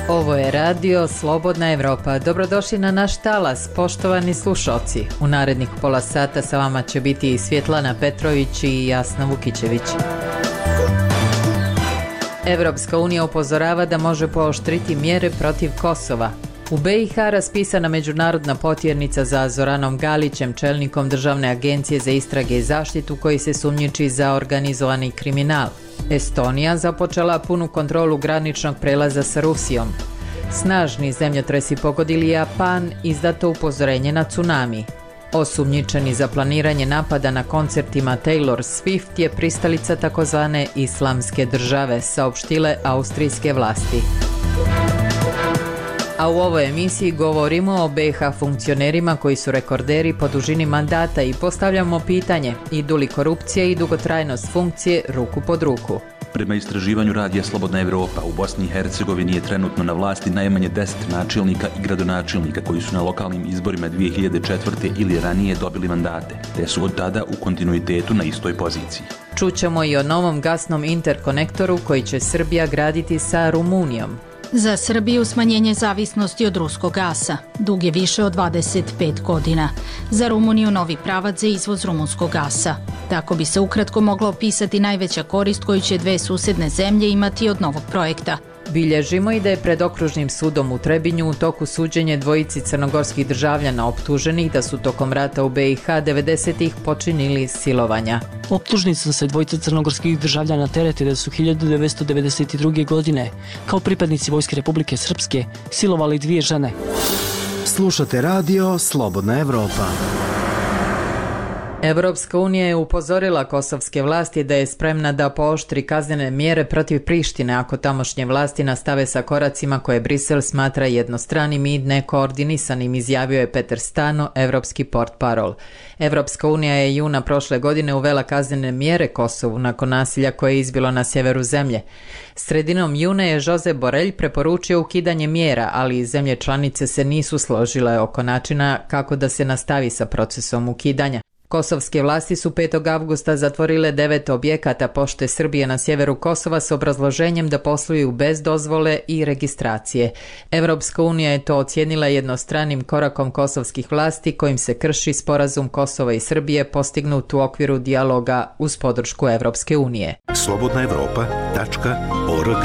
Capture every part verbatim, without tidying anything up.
Ovo je radio Slobodna Evropa. Dobrodošli na naš talas, poštovani slušalci. U narednih pola sata sa vama će biti i Svjetlana Petrović i Jasna Vukićević. Evropska unija upozorava da može pooštriti mjere protiv Kosova. U B i H raspisana međunarodna potjernica za Zoranom Galićem, čelnikom Državne agencije za istrage i zaštitu koji se sumnjiči za organizovani kriminal. Estonija započela punu kontrolu graničnog prelaza sa Rusijom. Snažni zemljotresi pogodili Japan, izdato upozorenje na tsunami. Osumnjičeni za planiranje napada na koncertima Taylor Swift je pristalica takozvane islamske države, saopštile austrijske vlasti. A u ovoj emisiji govorimo o B i H funkcionerima koji su rekorderi po dužini mandata i postavljamo pitanje: idu li korupcija i dugotrajnost funkcije ruku pod ruku? Prema istraživanju radija Slobodna Evropa, u Bosni i Hercegovini je trenutno na vlasti najmanje deset načelnika i gradonačelnika koji su na lokalnim izborima dvije hiljade četvrte ili ranije dobili mandate, te su od tada u kontinuitetu na istoj poziciji. Čućemo i o novom gasnom interkonektoru koji će Srbija graditi sa Rumunijom. Za Srbiju smanjenje zavisnosti od ruskog gasa. Dug je više od dvadeset pet godina. Za Rumuniju novi pravac za izvoz rumunskog gasa. Tako bi se ukratko mogla opisati najveća korist koju će dve susedne zemlje imati od novog projekta. Bilježimo i da je pred okružnim sudom u Trebinju u toku suđenje dvojici crnogorskih državljana optuženih da su tokom rata u B i H devedesetih počinili silovanja. Optužnica se dvojica crnogorskih državljana terete da su hiljadu devetsto devedeset druge. godine kao pripadnici Vojske Republike Srpske silovali dvije žene. Slušate radio Slobodna Evropa. Evropska unija je upozorila kosovske vlasti da je spremna da pooštri kaznene mjere protiv Prištine ako tamošnje vlasti nastave sa koracima koje Brisel smatra jednostranim i nekoordinisanim, izjavio je Peter Stano, evropski portparol. Evropska unija je juna prošle godine uvela kaznene mjere Kosovu nakon nasilja koje je izbilo na sjeveru zemlje. Sredinom juna je Josep Borrell preporučio ukidanje mjera, ali zemlje članice se nisu složile oko načina kako da se nastavi sa procesom ukidanja. Kosovske vlasti su petog avgusta zatvorile devet objekata Pošte Srbije na sjeveru Kosova s obrazloženjem da posluju bez dozvole i registracije. Evropska unija je to ocijenila jednostranim korakom kosovskih vlasti kojim se krši sporazum Kosova i Srbije postignut u okviru dijaloga uz podršku Evropske unije. slobodna evropa tačka org.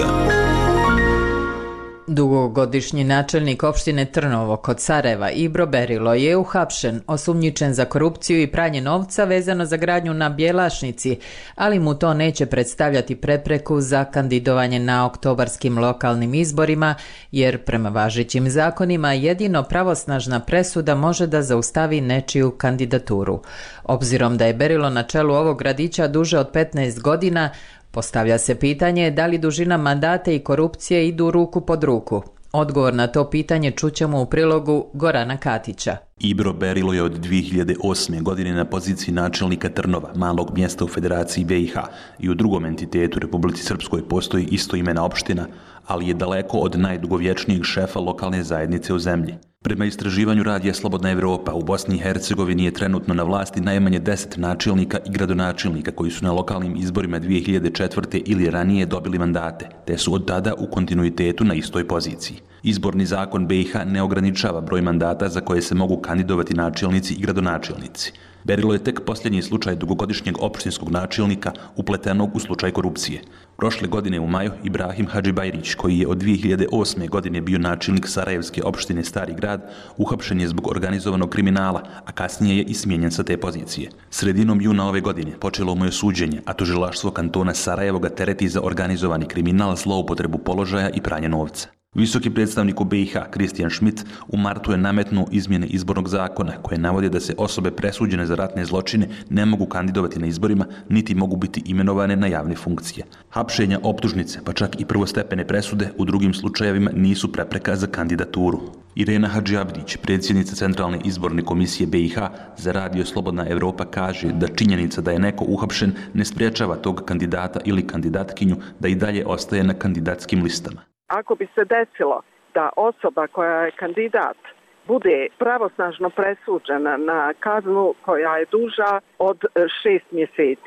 Dugogodišnji načelnik opštine Trnovo kod Sarajeva Ibro Berilo je uhapšen, osumnjičen za korupciju i pranje novca vezano za gradnju na Bjelašnici, ali mu to neće predstavljati prepreku za kandidovanje na oktobarskim lokalnim izborima, jer prema važećim zakonima jedino pravosnažna presuda može da zaustavi nečiju kandidaturu. Obzirom da je Berilo na čelu ovog gradića duže od petnaest godina, postavlja se pitanje da li dužina mandata i korupcije idu ruku pod ruku. Odgovor na to pitanje čućemo u prilogu Gorana Katića. Ibro Berilo je od dvije hiljade osme. godine na poziciji načelnika Trnova, malog mjesta u Federaciji B i H, i u drugom entitetu Republici Srpskoj postoji istoimena opština, ali je daleko od najdugovječnijeg šefa lokalne zajednice u zemlji. Prema istraživanju radija Slobodna Evropa, u Bosni i Hercegovini je trenutno na vlasti najmanje deset načelnika i gradonačelnika koji su na lokalnim izborima dvije hiljade četvrte. ili ranije dobili mandate, te su od tada u kontinuitetu na istoj poziciji. Izborni zakon B i H ne ograničava broj mandata za koje se mogu kandidovati načelnici i gradonačelnici. Berilo je tek posljednji slučaj dugogodišnjeg opštinskog načelnika upletenog u slučaj korupcije. Prošle godine u maju Ibrahim Hadžibajrić, koji je od dvije hiljade osme. godine bio načelnik Sarajevske opštine Stari grad, uhapšen je zbog organizovanog kriminala, a kasnije je i smijenjen sa te pozicije. Sredinom juna ove godine počelo mu je suđenje, a tužilaštvo kantona Sarajevo ga tereti za organizovani kriminal, zloupotrebu položaja i pranje novca. Visoki predstavnik u B i H, Kristijan Schmidt, u martu je nametnuo izmjene izbornog zakona koje navode da se osobe presuđene za ratne zločine ne mogu kandidovati na izborima, niti mogu biti imenovane na javne funkcije. Hapšenja, optužnice, pa čak i prvostepene presude u drugim slučajevima nisu prepreka za kandidaturu. Irena Hadžiabdić, predsjednica Centralne izborne komisije B i H, za radio Slobodna Evropa kaže da činjenica da je neko uhapšen ne sprječava tog kandidata ili kandidatkinju da i dalje ostaje na kandidatskim listama. Ako bi se desilo da osoba koja je kandidat bude pravosnažno presuđena na kaznu koja je duža od šest mjeseci,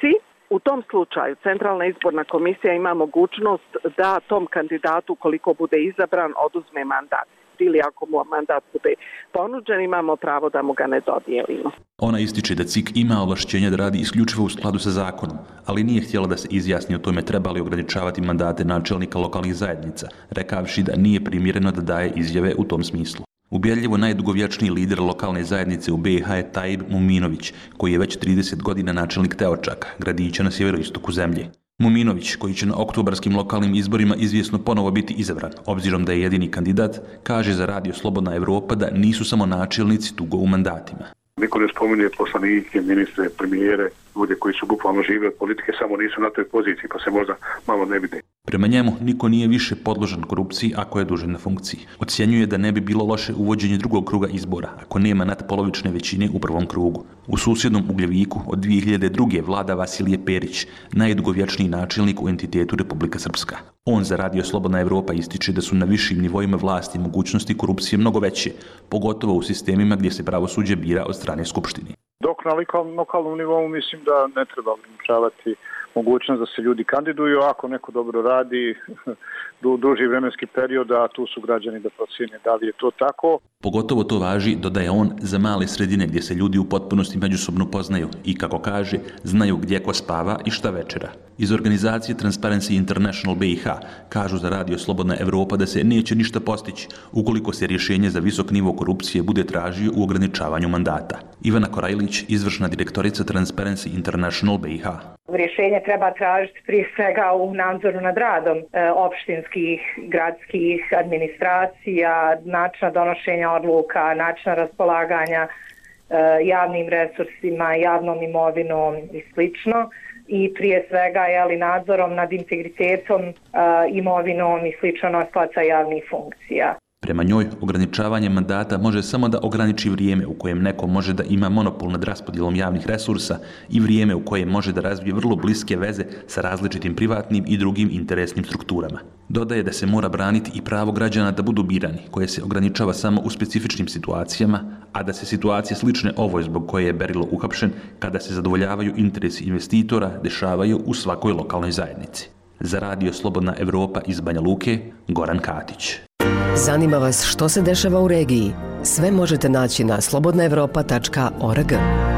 U tom slučaju Centralna izborna komisija ima mogućnost da tom kandidatu, koliko bude izabran, oduzme mandat. Ili ako mu mandat bude ponuđen, imamo pravo da mu ga ne dodijelimo. Ona ističe da C I K ima ovlašćenja da radi isključivo u skladu sa zakonom, ali nije htjela da se izjasni o tome treba li ograničavati mandate načelnika lokalnih zajednica, rekavši da nije primjereno da daje izjave u tom smislu. Ubjedljivo najdugovječniji lider lokalne zajednice u B i H je Tajib Muminović, koji je već trideset godina načelnik Teočaka, gradića na sjeveroistoku zemlje. Muminović, koji će na oktobarskim lokalnim izborima izvjesno ponovo biti izabran, obzirom da je jedini kandidat, kaže za Radio Slobodna Evropa da nisu samo načelnici dugo u mandatima. Niko ne spominje poslanike, ministre, premijere, ljude koji su bukvalno žive od politike, samo nisu na toj poziciji, pa se možda malo ne vide. Prema njemu, niko nije više podložen korupciji ako je duže na funkciji. Ocjenjuje da ne bi bilo loše uvođenje drugog kruga izbora, ako nema natpolovične većine u prvom krugu. U susjednom Ugljeviku od dvije hiljade druge vlada Vasilije Perić, najdugovječniji načelnik u entitetu Republika Srpska. On za Radio Slobodna Evropa ističe da su na višim nivoima vlasti mogućnosti korupcije mnogo veće, pogotovo u sistemima gdje se pravosuđe bira od strane Skupštine. Dok na lokalnom nivou mislim da ne treba ograničavati mogućnost da se ljudi kandiduju, ako neko dobro radi du, duži vremenski period, a tu su građani da procjene da li je to tako. Pogotovo to važi, dodaje on, za male sredine gdje se ljudi u potpunosti međusobno poznaju i, kako kaže, znaju gdje ko spava i šta večera. Iz organizacije Transparency International B i H kažu za Radio Slobodna Evropa da se neće ništa postići ukoliko se rješenje za visok nivo korupcije bude tražio u ograničavanju mandata. Ivana Korajlić, izvršna direktorica Transparency International B i H. Rješenje treba tražiti prije svega u nadzoru nad radom e, opštinskih, gradskih administracija, načina donošenja odluka, načina raspolaganja e, javnim resursima, javnom imovinom i slično. I prije svega jeli, nadzorom nad integritetom, e, imovinom i slično nosilaca javnih funkcija. Prema njoj, ograničavanje mandata može samo da ograniči vrijeme u kojem neko može da ima monopol nad raspodjelom javnih resursa i vrijeme u kojem može da razvije vrlo bliske veze sa različitim privatnim i drugim interesnim strukturama. Dodaje da se mora braniti i pravo građana da budu birani, koje se ograničava samo u specifičnim situacijama, a da se situacije slične ovoj zbog koje je Berilo uhapšen, kada se zadovoljavaju interesi investitora, dešavaju u svakoj lokalnoj zajednici. Za Radio Slobodna Evropa iz Banja Luke, Goran Katić. Zanima vas što se dešava u regiji? Sve možete naći na slobodna evropa tačka org.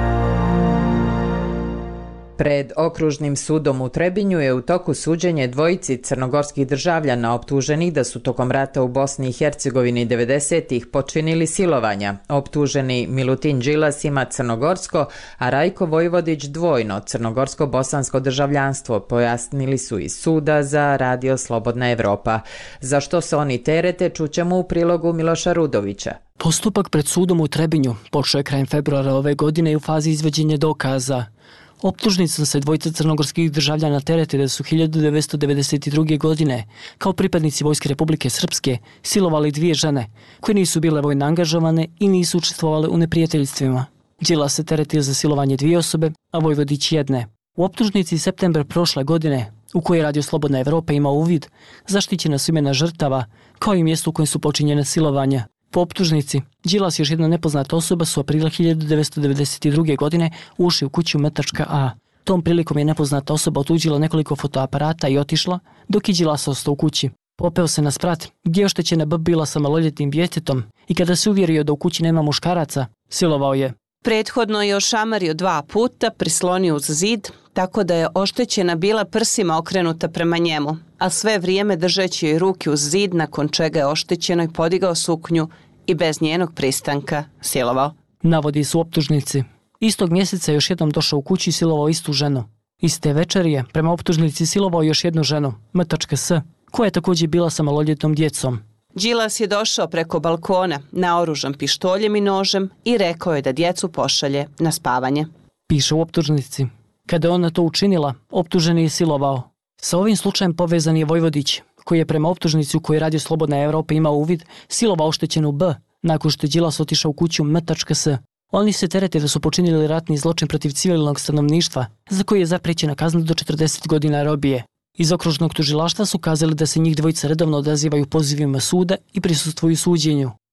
Pred okružnim sudom u Trebinju je u toku suđenje dvojici crnogorskih državljana optuženih da su tokom rata u Bosni i Hercegovini devedesetih počinili silovanja. Optuženi Milutin Đilas ima crnogorsko, a Rajko Vojvodić dvojno crnogorsko-bosansko državljanstvo, pojasnili su iz suda za Radio Slobodna Evropa. Za što se oni terete, čućemo u prilogu Miloša Rudovića. Postupak pred sudom u Trebinju počeo je krajem februara ove godine i u fazi izvođenja dokaza. Optužnicom se dvojica crnogorskih državljana terete da su hiljadu devetsto devedeset druge. godine kao pripadnici Vojske Republike Srpske silovali dvije žene koje nisu bile vojno angažovane i nisu učestvovale u neprijateljstvima. Đilas se teretio za silovanje dvije osobe, a Vojvodić jedne. U optužnici septembar prošle godine, u kojoj Radio Slobodna Evropa ima uvid, zaštićena su imena žrtava, kao i mjesto u kojem su počinjene silovanja. Po optužnici, Đilas i još jedna nepoznata osoba su aprila hiljadu devetsto devedeset druge. godine ušli u kuću Metačka A. Tom prilikom je nepoznata osoba otuđila nekoliko fotoaparata i otišla, dok je Đilas ostao u kući. Popeo se na sprat, gdje je oštećena B bila sa maloljetnim djetetom i kada se uvjerio da u kući nema muškaraca, silovao je. Prethodno je ošamario dva puta, prislonio uz zid, tako da je oštećena bila prsima okrenuta prema njemu, a sve vrijeme držeći joj ruke uz zid, nakon čega je oštećenoj podigao suknju i bez njenog pristanka silovao. Navodi su optužnici. Istog mjeseca je još jednom došao u kući i silovao istu ženu. Iste večeri je, prema optužnici, silovao još jednu ženu, M.S., koja je također bila sa maloljetnom djecom. Đilas je došao preko balkona, naoružan pištoljem i nožem, i rekao je da djecu pošalje na spavanje. Piše u optužnici. Kada je ona to učinila, optuženi je silovao. Sa ovim slučajem povezan je Vojvodić, koji je prema optužnici u kojoj Radio Slobodna Evropa imao uvid, silovao oštećenu B, nakon što je Đilas otišao u kuću M.S. Oni se terete da su počinili ratni zločin protiv civilnog stanovništva, za koji je zaprećena kazna do četrdeset godina robije. Iz okružnog tužilaštva su kazali da se njih dvojica redovno odazivaju pozivima suda i prisustvuju suđenju,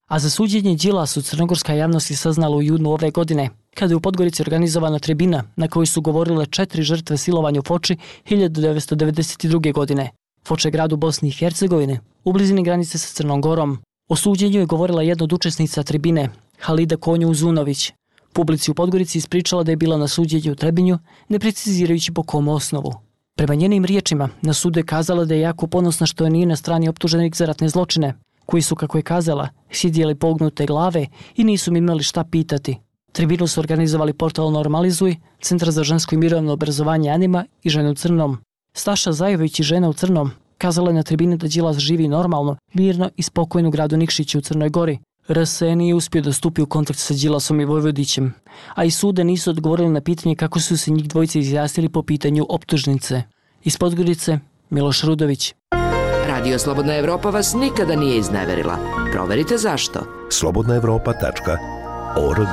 A za suđenje Đilasu crnogorska javnost je saznala u junu ove godine, kada je u Podgorici organizovana tribina na kojoj su govorile četiri žrtve silovanja u Foči hiljadu devetsto devedeset druge. godine. Foča je grad u Bosni i Hercegovini, u blizini granice sa Crnom Gorom. O suđenju je govorila jedna od učesnica tribine, Halida Konju-Uzunović. Publici u Podgorici ispričala da je bila na suđenju u Trebinju, ne precizirajući po kom osnovu. Prema njenim riječima, na sudu je kazala da je jako ponosna što je nije na strani optuženih za ratne zločine, koji su, kako je kazala, sjedjeli pognute glave i nisu mi imali šta pitati. Tribinu su organizovali portal Normalizuj, Centar za žensko i mirovno obrazovanje Anima i Žene u crnom. Staša Zajović i Žena u crnom kazala je na tribini da Đilas živi normalno, mirno i spokojno u gradu Nikšiću u Crnoj Gori. R S N nije uspio da stupi u kontakt sa Đilasom i Vojvodićem, a i sude nisu odgovorili na pitanje kako su se njih dvojice izjasnili po pitanju optužnice. Iz Podgorice, Miloš Rudović. Radio Slobodna Evropa vas nikada nije izneverila. Proverite zašto. slobodna evropa tačka org.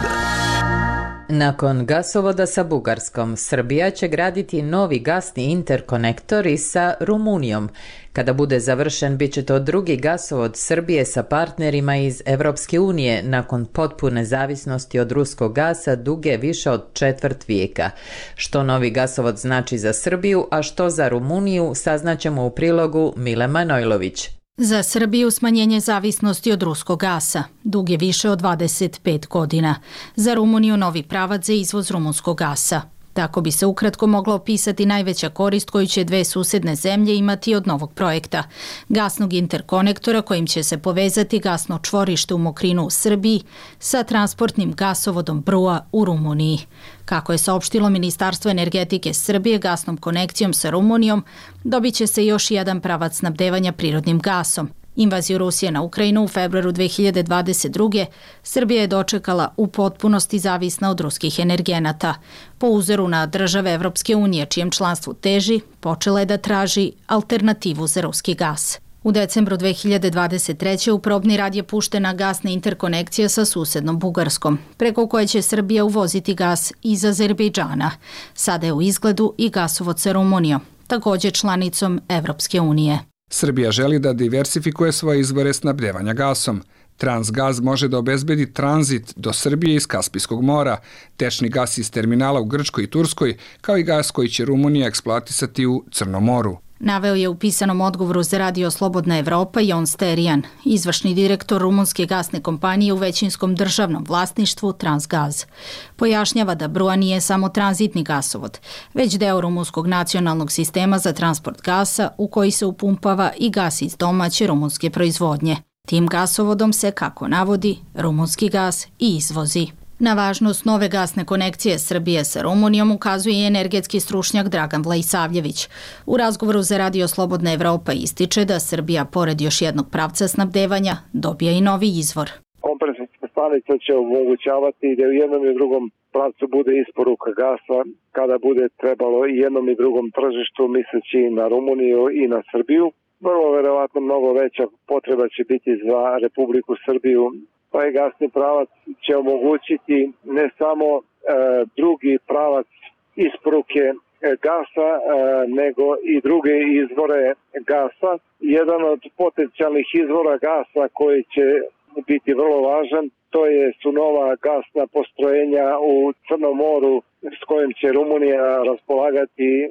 Nakon gasovoda sa Bugarskom, Srbija će graditi novi gasni interkonektor i sa Rumunijom. Kada bude završen, bit će to drugi gasovod Srbije sa partnerima iz Evropske unije nakon potpune zavisnosti od ruskog gasa duge više od četvrt vijeka. Što novi gasovod znači za Srbiju, a što za Rumuniju, saznaćemo u prilogu Mile Manojlović. Za Srbiju smanjenje zavisnosti od ruskog gasa. Dug je više od dvadeset pet godina. Za Rumuniju novi pravac za izvoz rumunskog gasa. Tako bi se ukratko mogla opisati najveća korist koju će dve susedne zemlje imati od novog projekta. Gasnog interkonektora kojim će se povezati gasno čvorište u Mokrinu u Srbiji sa transportnim gasovodom Brua u Rumuniji. Kako je saopštilo Ministarstvo energetike Srbije, gasnom konekcijom sa Rumunijom dobit će se još jedan pravac snabdevanja prirodnim gasom. Invaziju Rusije na Ukrajinu u februaru dve hiljade dvadeset druge. Srbija je dočekala u potpunosti zavisna od ruskih energenata. Po uzoru na države Evropske unije, čijem članstvu teži, počela je da traži alternativu za ruski gas. U decembru dve hiljade dvadeset treće. u probni rad je puštena gasna interkonekcija sa susednom Bugarskom, preko koje će Srbija uvoziti gas iz Azerbejdžana. Sada je u izgledu i gasovod sa Rumunijom, također članicom Evropske unije. Srbija želi da diversifikuje svoje izvore snabdevanja gasom. Transgaz može da obezbedi tranzit do Srbije iz Kaspijskog mora, tečni gas iz terminala u Grčkoj i Turskoj, kao i gas koji će Rumunija eksploatisati u Crnom moru. Naveo je u pisanom odgovoru za Radio Slobodna Evropa Jon Sterijan, izvršni direktor rumunske gasne kompanije u većinskom državnom vlasništvu Transgaz. Pojašnjava da Brua nije samo tranzitni gasovod, već deo rumunskog nacionalnog sistema za transport gasa u koji se upumpava i gas iz domaće rumunske proizvodnje. Tim gasovodom se, kako navodi, rumunski gas i izvozi. Na važnost nove gasne konekcije Srbije sa Rumunijom ukazuje i energetski stručnjak Dragan Vlaisavljević. U razgovoru za Radio Slobodna Evropa ističe da Srbija, pored još jednog pravca snabdevanja, dobija i novi izvor. Kompresorska stanica će omogućavati da u jednom i drugom pravcu bude isporuka gasa kada bude trebalo i jednom i drugom tržištu, misleći na Rumuniju i na Srbiju. Vrlo verovatno mnogo veća potreba će biti za Republiku Srbiju. Ovaj gasni pravac će omogućiti ne samo e, drugi pravac isporuke gasa, e, nego i druge izvore gasa. Jedan od potencijalnih izvora gasa koji će biti vrlo važan, to je su nova gasna postrojenja u Crnom moru s kojim će Rumunija raspolagati e,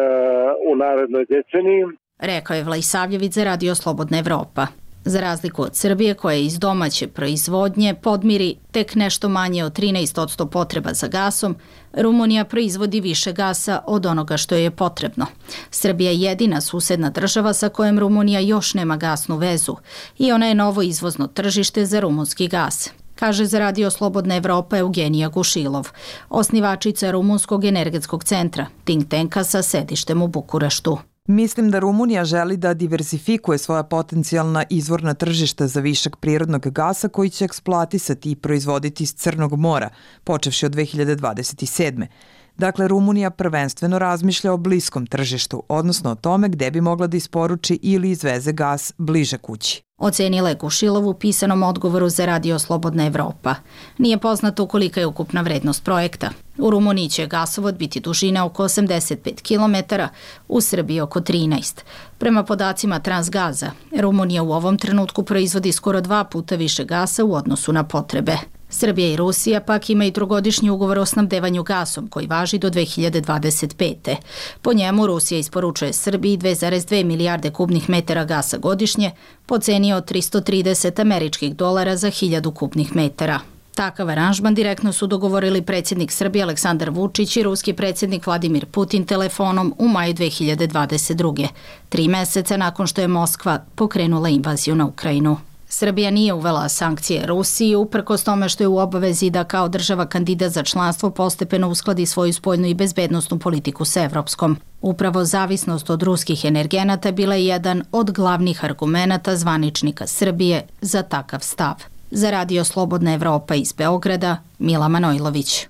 u narednoj deceniji. Rekao je Vlaisavljević za Radio Slobodna Evropa. Za razliku od Srbije, koja iz domaće proizvodnje podmiri tek nešto manje od trinaest posto potreba za gasom, Rumunija proizvodi više gasa od onoga što je potrebno. Srbija je jedina susedna država sa kojom Rumunija još nema gasnu vezu i ona je novo izvozno tržište za rumunski gas, kaže za Radio Slobodna Evropa Eugenija Gušilov, osnivačica Rumunskog energetskog centra, think tanka sa sedištem u Bukureštu. Mislim da Rumunija želi da diversifikuje svoja potencijalna izvorna tržišta za višak prirodnog gasa koji će eksploatisati i proizvoditi iz Crnog mora, počevši od dve hiljade dvadeset sedme. Dakle, Rumunija prvenstveno razmišlja o bliskom tržištu, odnosno o tome gde bi mogla da isporuči ili izveze gas bliže kući. Ocenila je Kušilov u pisanom odgovoru za Radio Slobodna Evropa. Nije poznato kolika je ukupna vrednost projekta. U Rumuniji će gasovod biti dužine oko osamdeset pet kilometara, u Srbiji oko trinaest. Prema podacima Transgaza, Rumunija u ovom trenutku proizvodi skoro dva puta više gasa u odnosu na potrebe. Srbija i Rusija pak ima i trogodišnji ugovor o snabdevanju gasom koji važi do dve hiljade dvadeset pete. Po njemu Rusija isporučuje Srbiji dve zarez dve milijarde kubnih metara gasa godišnje po ceni od tristo trideset američkih dolara za hiljadu kubnih metara. Takav aranžman direktno su dogovorili predsjednik Srbije Aleksandar Vučić i ruski predsjednik Vladimir Putin telefonom u maju dve hiljade dvadeset druge. Tri meseca nakon što je Moskva pokrenula invaziju na Ukrajinu. Srbija nije uvela sankcije Rusiji uprkos tome što je u obavezi da kao država kandidat za članstvo postepeno uskladi svoju spoljnu i bezbednosnu politiku sa evropskom. Upravo zavisnost od ruskih energenata bila je jedan od glavnih argumenata zvaničnika Srbije za takav stav. Za Radio Slobodna Evropa iz Beograda, Mila Manojlović.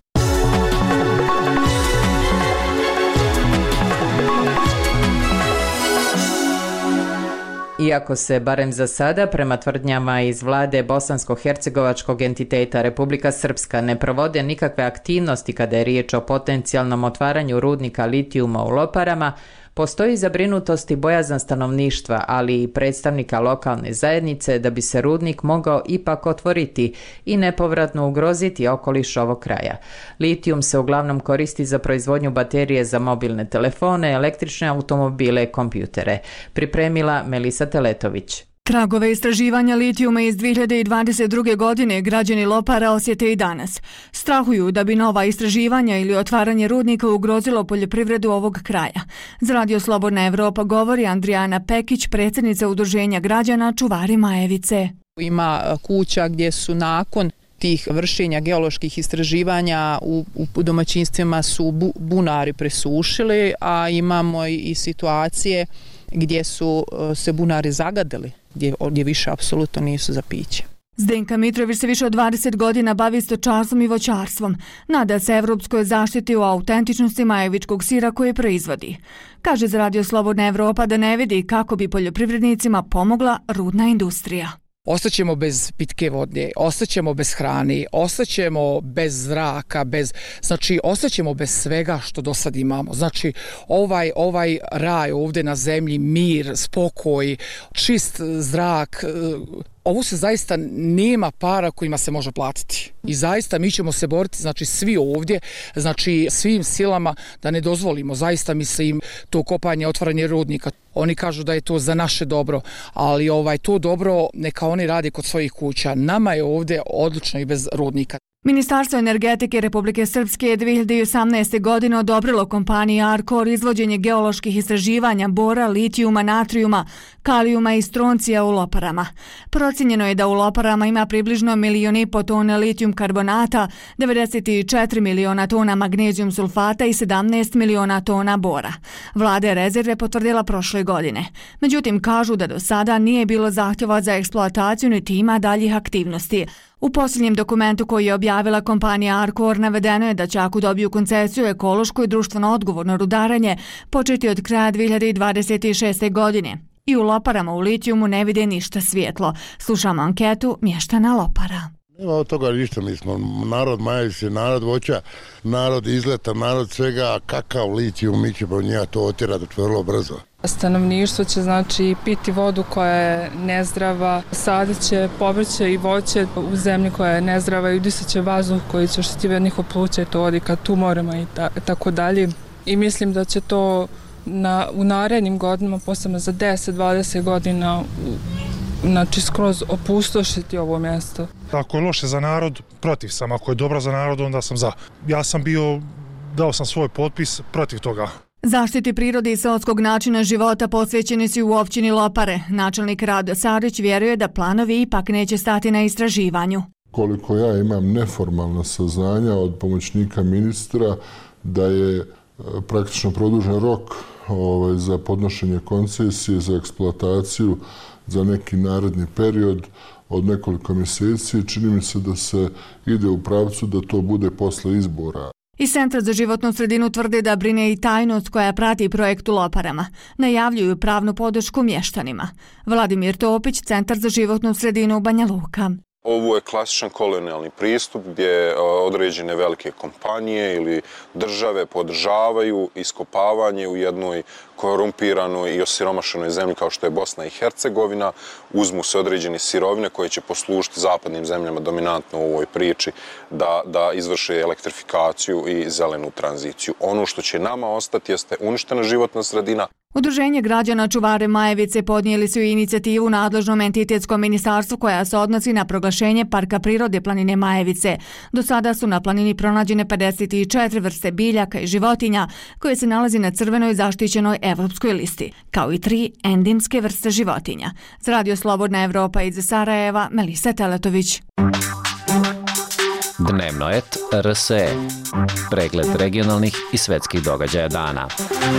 Iako se, barem za sada, prema tvrdnjama iz vlade bosansko-hercegovačkog entiteta Republika Srpska ne provode nikakve aktivnosti kada je riječ o potencijalnom otvaranju rudnika litijuma u Loparama, postoji zabrinutost i bojazan stanovništva, ali i predstavnika lokalne zajednice da bi se rudnik mogao ipak otvoriti i nepovratno ugroziti okoliš ovog kraja. Litijum se uglavnom koristi za proizvodnju baterije za mobilne telefone, električne automobile, kompjutere. Pripremila Melisa Teletović. Tragove istraživanja litijuma iz dve hiljade dvadeset druge. godine građani Lopara osjete i danas. Strahuju da bi nova istraživanja ili otvaranje rudnika ugrozilo poljoprivredu ovog kraja. Za Radio Slobodna Evropa govori Andrijana Pekić, predsjednica udruženja građana Čuvari Majevice. Ima kuća gdje su nakon tih vršenja geoloških istraživanja u, u domaćinstvima su bu, bunari presušili, a imamo i situacije gdje su se bunari zagadili, gdje, gdje više apsolutno nisu za piće. Zdenka Mitrović se više od dvadeset godina bavi stočarstvom i voćarstvom. Nada se evropskoj zaštiti u autentičnosti majevičkog sira koje proizvodi. Kaže za Radio Slobodna Evropa da ne vidi kako bi poljoprivrednicima pomogla rudna industrija. Ostaćemo bez pitke vode, ostaćemo bez hrane, ostaćemo bez zraka, bez, znači ostaćemo bez svega što do sad imamo. Znači ovaj, ovaj raj ovdje na zemlji, mir, spokoj, čist zrak, ovo se zaista nema para kojima se može platiti. I zaista mi ćemo se boriti, znači svi ovdje, znači svim silama da ne dozvolimo, zaista mislim, to kopanje, otvaranje rudnika. Oni kažu da je to za naše dobro, ali ovaj to dobro neka oni rade kod svojih kuća. Nama je ovdje odlično i bez rudnika. Ministarstvo energetike Republike Srpske je dve hiljade osamnaeste. godine odobrilo kompaniji Arkor izvođenje geoloških istraživanja bora, litijuma, natrijuma, kalijuma i stroncija u Loparama. Procijenjeno je da u Loparama ima približno milijon i po tona litijum karbonata, devedeset četiri miliona tona magnezijum sulfata i sedamnaest miliona tona bora. Vlada je rezerve potvrdila prošle godine. Međutim, kažu da do sada nije bilo zahtjeva za eksploataciju niti ima daljih aktivnosti. U posljednjem dokumentu koji je objavila kompanija Arkor navedeno je da će ako dobiju koncesiju ekološko i društveno odgovorno rudaranje početi od kraja dve hiljade dvadeset šeste. godine. I u Loparama u litijumu ne vide ništa svijetlo. Slušamo anketu mještana Lopara. Nema od toga ništa, mi smo narod Majevice, narod voća, narod izleta, narod svega, kakav litijum, mi ćemo njega to otjerati vrlo brzo. Stanovništvo će znači piti vodu koja je nezdrava, sadit će povrće i voće u zemlji koja je nezdrava i udisat će vazduh koji će oštetiti njihov pluća i to vodi ka tumorima i ta, tako dalje. I mislim da će to na, u narednim godinama, posebno za deset do dvadeset godina, znači skroz opustošiti ovo mjesto. Ako je loše za narod, protiv sam. Ako je dobro za narod, onda sam za. Ja sam bio, dao sam svoj potpis protiv toga. Zaštiti prirode i selskog načina života posvećeni su u općini Lopare. Načelnik Rado Sarić vjeruje da planovi ipak neće stati na istraživanju. Koliko ja imam neformalna saznanja od pomoćnika ministra da je praktično produžen rok ovaj, za podnošenje koncesije za eksploataciju za neki naredni period od nekoliko mjeseci. Čini mi se da se ide u pravcu da to bude posle izbora. Iz Centra za životnu sredinu tvrde da brine i tajnost koja prati projekt u Loparama. Najavljuju pravnu podršku mještanima. Vladimir Topić, Centar za životnu sredinu Banja Luka. Ovo je klasičan kolonijalni pristup gdje određene velike kompanije ili države podržavaju iskopavanje u jednoj korumpiranoj i osiromašenoj zemlji kao što je Bosna i Hercegovina. Uzmu se određene sirovine koje će poslužiti zapadnim zemljama dominantno u ovoj priči da, da izvrše elektrifikaciju i zelenu tranziciju. Ono što će nama ostati jeste uništena životna sredina. Udruženje građana Čuvare Majevice podnijeli su inicijativu nadležnom entitetskom ministarstvu koja se odnosi na proglašenje Parka prirode planine Majevice. Do sada su na planini pronađene pedeset četiri vrste biljaka i životinja koje se nalazi na crvenoj zaštićenoj evropskoj listi, kao i tri endemske vrste životinja. Za Radio Slobodna Evropa iz Sarajeva, Melisa Teletović. Dnevno et R S E. Pregled regionalnih i svetskih događaja dana.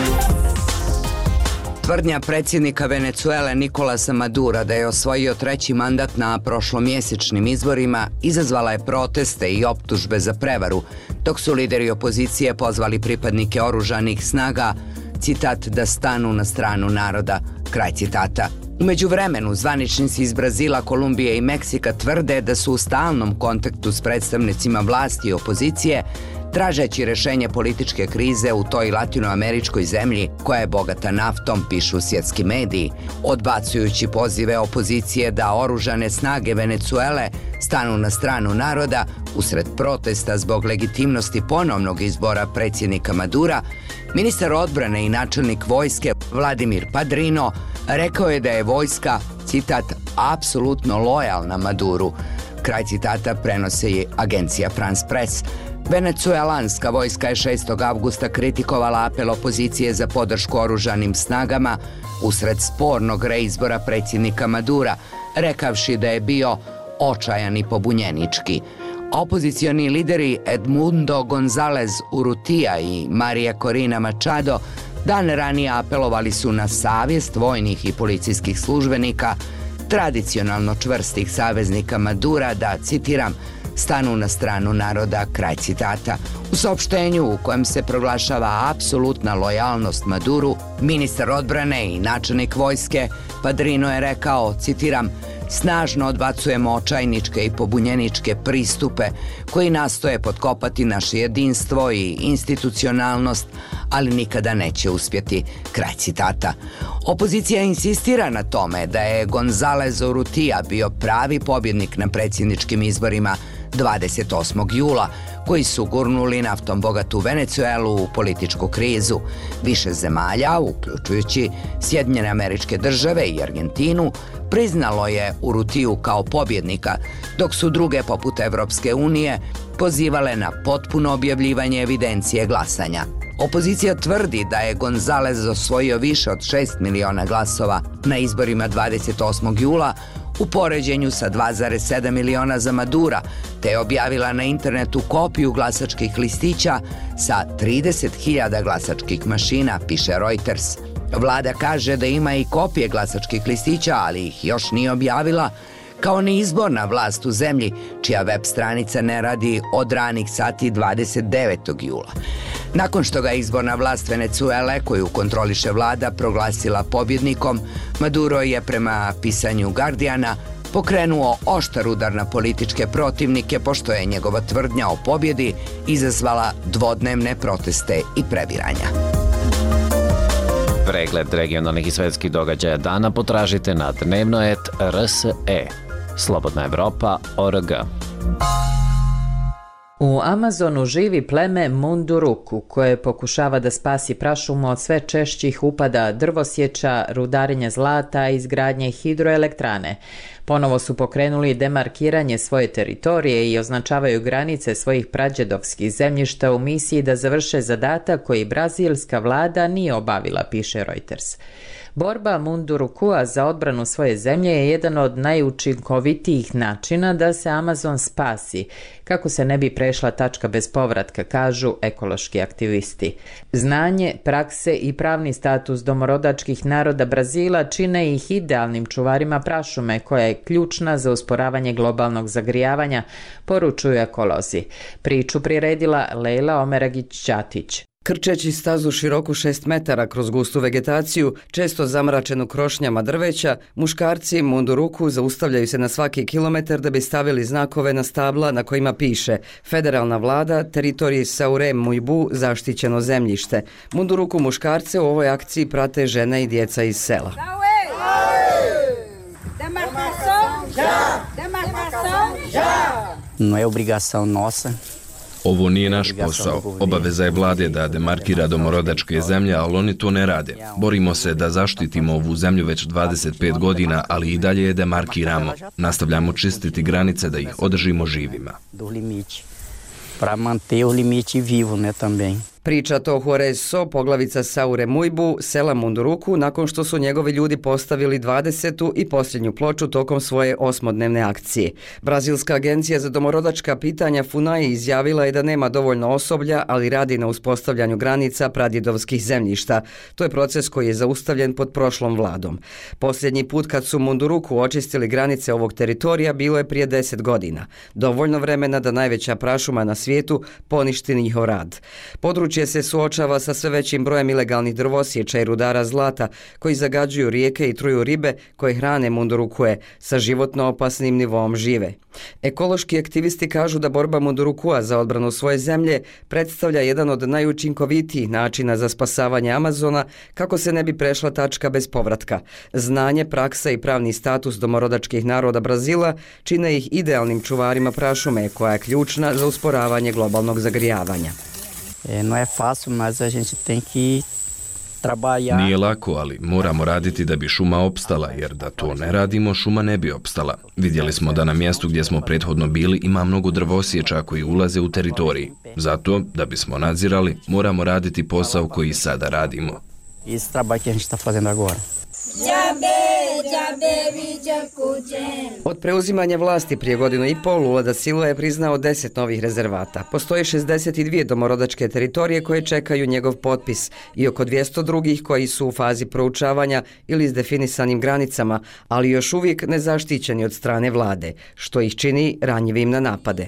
Tvrdnja predsjednika Venecuele Nikolasa Madura da je osvojio treći mandat na prošlomjesečnim izborima izazvala je proteste i optužbe za prevaru, dok su lideri opozicije pozvali pripadnike oružanih snaga, citat, da stanu na stranu naroda, kraj citata. U međuvremenu, zvaničnici iz Brazila, Kolumbije i Meksika tvrde da su u stalnom kontaktu s predstavnicima vlasti i opozicije, tražeći rešenje političke krize u toj latinoameričkoj zemlji koja je bogata naftom, pišu svjetski mediji, odbacujući pozive opozicije da oružane snage Venecuele stanu na stranu naroda usred protesta zbog legitimnosti ponovnog izbora predsjednika Madura. Ministar odbrane i načelnik vojske Vladimir Padrino rekao je da je vojska, citat, apsolutno lojalna Maduru. Kraj citata prenose je agencija France Press. Venecuelanska vojska je šestog avgusta kritikovala apel opozicije za podršku oružanim snagama usred spornog reizbora predsjednika Madura, rekavši da je bio očajan i pobunjenički. Opozicioni lideri Edmundo González Urrutia i Maria Corina Machado dan ranije apelovali su na savjest vojnih i policijskih službenika, tradicionalno čvrstih saveznika Madura da, citiram, stanu na stranu naroda, kraj citata. U saopštenju u kojem se proglašava apsolutna lojalnost Maduru, ministar odbrane i načelnik vojske Padrino je rekao, citiram, snažno odbacujemo očajničke i pobunjeničke pristupe koji nastoje potkopati naše jedinstvo i institucionalnost, ali nikada neće uspjeti, kraj citata. Opozicija insistira na tome da je González Urrutia bio pravi pobjednik na predsjedničkim izborima dvadeset osmog jula, koji su gurnuli naftom bogatu Venecuelu u političku krizu. Više zemalja, uključujući Sjedinjene Američke Države i Argentinu, priznalo je Urrutiju kao pobjednika, dok su druge poput Evropske unije pozivale na potpuno objavljivanje evidencije glasanja. Opozicija tvrdi da je González osvojio više od šest miliona glasova na izborima dvadeset osmog jula u poređenju sa dva zarez sedam miliona za Madura, te je objavila na internetu kopiju glasačkih listića sa trideset hiljada glasačkih mašina, piše Reuters. Vlada kaže da ima i kopije glasačkih listića, ali ih još nije objavila, kao ni izborna vlast u zemlji, čija web stranica ne radi od ranih sati dvadeset devetog jula. Nakon što ga izborna vlast Venecuele, koju kontroliše vlada, proglasila pobjednikom, Maduro je, prema pisanju Guardiana, pokrenuo oštar udar na političke protivnike, pošto je njegova tvrdnja o pobjedi izazvala dvodnevne proteste i previranja. Pregled regionalnih i svetskih događaja dana potražite na dnevno et R S E. Slobodna Evropa, O R G. U Amazonu živi pleme Munduruku, koje pokušava da spasi prašumu od sve češćih upada drvosječa, rudarenja zlata i izgradnje hidroelektrane. Ponovo su pokrenuli demarkiranje svoje teritorije i označavaju granice svojih prađedovskih zemljišta u misiji da završe zadatak koji brazilska vlada nije obavila, piše Reuters. Borba Mundurukua za odbranu svoje zemlje je jedan od najučinkovitijih načina da se Amazon spasi, kako se ne bi prešla tačka bez povratka, kažu ekološki aktivisti. Znanje, prakse i pravni status domorodačkih naroda Brazila čine ih idealnim čuvarima prašume, koja je ključna za usporavanje globalnog zagrijavanja, poručuju ekolozi. Priču priredila Lejla Omeragić-Ćatić. Krčeći stazu široku šest metara kroz gustu vegetaciju, često zamračenu krošnjama drveća, muškarci Munduruku zaustavljaju se na svaki kilometar da bi stavili znakove na stabla na kojima piše Federalna vlada, teritoriji Saure Mujbu, zaštićeno zemljište. Munduruku muškarce u ovoj akciji prate žene i djeca iz sela. Não é obrigação nossa. Ovo nije naš posao. Obaveza je vlade da demarkira domorodačke zemlje, ali oni to ne rade. Borimo se da zaštitimo ovu zemlju već dvadeset pet godina, ali i dalje je demarkiramo. Nastavljamo čistiti granice da ih održimo živima. Para manter o limite vivo, né, também. Priča to Juarez So, poglavica Saure Mujbu, sela Munduruku, nakon što su njegovi ljudi postavili dvadesetu i posljednju ploču tokom svoje osmodnevne akcije. Brazilska agencija za domorodačka pitanja FUNAI izjavila je da nema dovoljno osoblja, ali radi na uspostavljanju granica pradjedovskih zemljišta. To je proces koji je zaustavljen pod prošlom vladom. Posljednji put kad su Munduruku očistili granice ovog teritorija bilo je prije deset godina. Dovoljno vremena da najveća prašuma na svijetu poništi njihov rad. Područje se suočava sa sve većim brojem ilegalnih drvosječa i rudara zlata koji zagađuju rijeke i truju ribe koje hrane Mundurukue sa životno opasnim nivom žive. Ekološki aktivisti kažu da borba Mundurukua za odbranu svoje zemlje predstavlja jedan od najučinkovitijih načina za spasavanje Amazona kako se ne bi prešla tačka bez povratka. Znanje, praksa i pravni status domorodačkih naroda Brazila čine ih idealnim čuvarima prašume koja je ključna za usporavanje globalnog zagrijavanja. É, não é fácil, mas a gente tem que trabalhar. Nije lako, ali moramo raditi da bi šuma opstala, jer da to ne radimo, šuma ne bi opstala. Vidjeli smo da na mjestu gdje smo prethodno bili ima mnogo drvosječa koji ulaze u teritoriji. Zato, da bismo nadzirali, moramo raditi posao koji sada radimo. Esse trabalho que a gente está fazendo agora. Od preuzimanja vlasti prije godinu i pol Lula da Silva je priznao deset novih rezervata. Postoje šezdeset dvije domorodačke teritorije koje čekaju njegov potpis i oko dvjesto drugih koji su u fazi proučavanja ili s definisanim granicama, ali još uvijek nezaštićeni od strane vlade, što ih čini ranjivim na napade.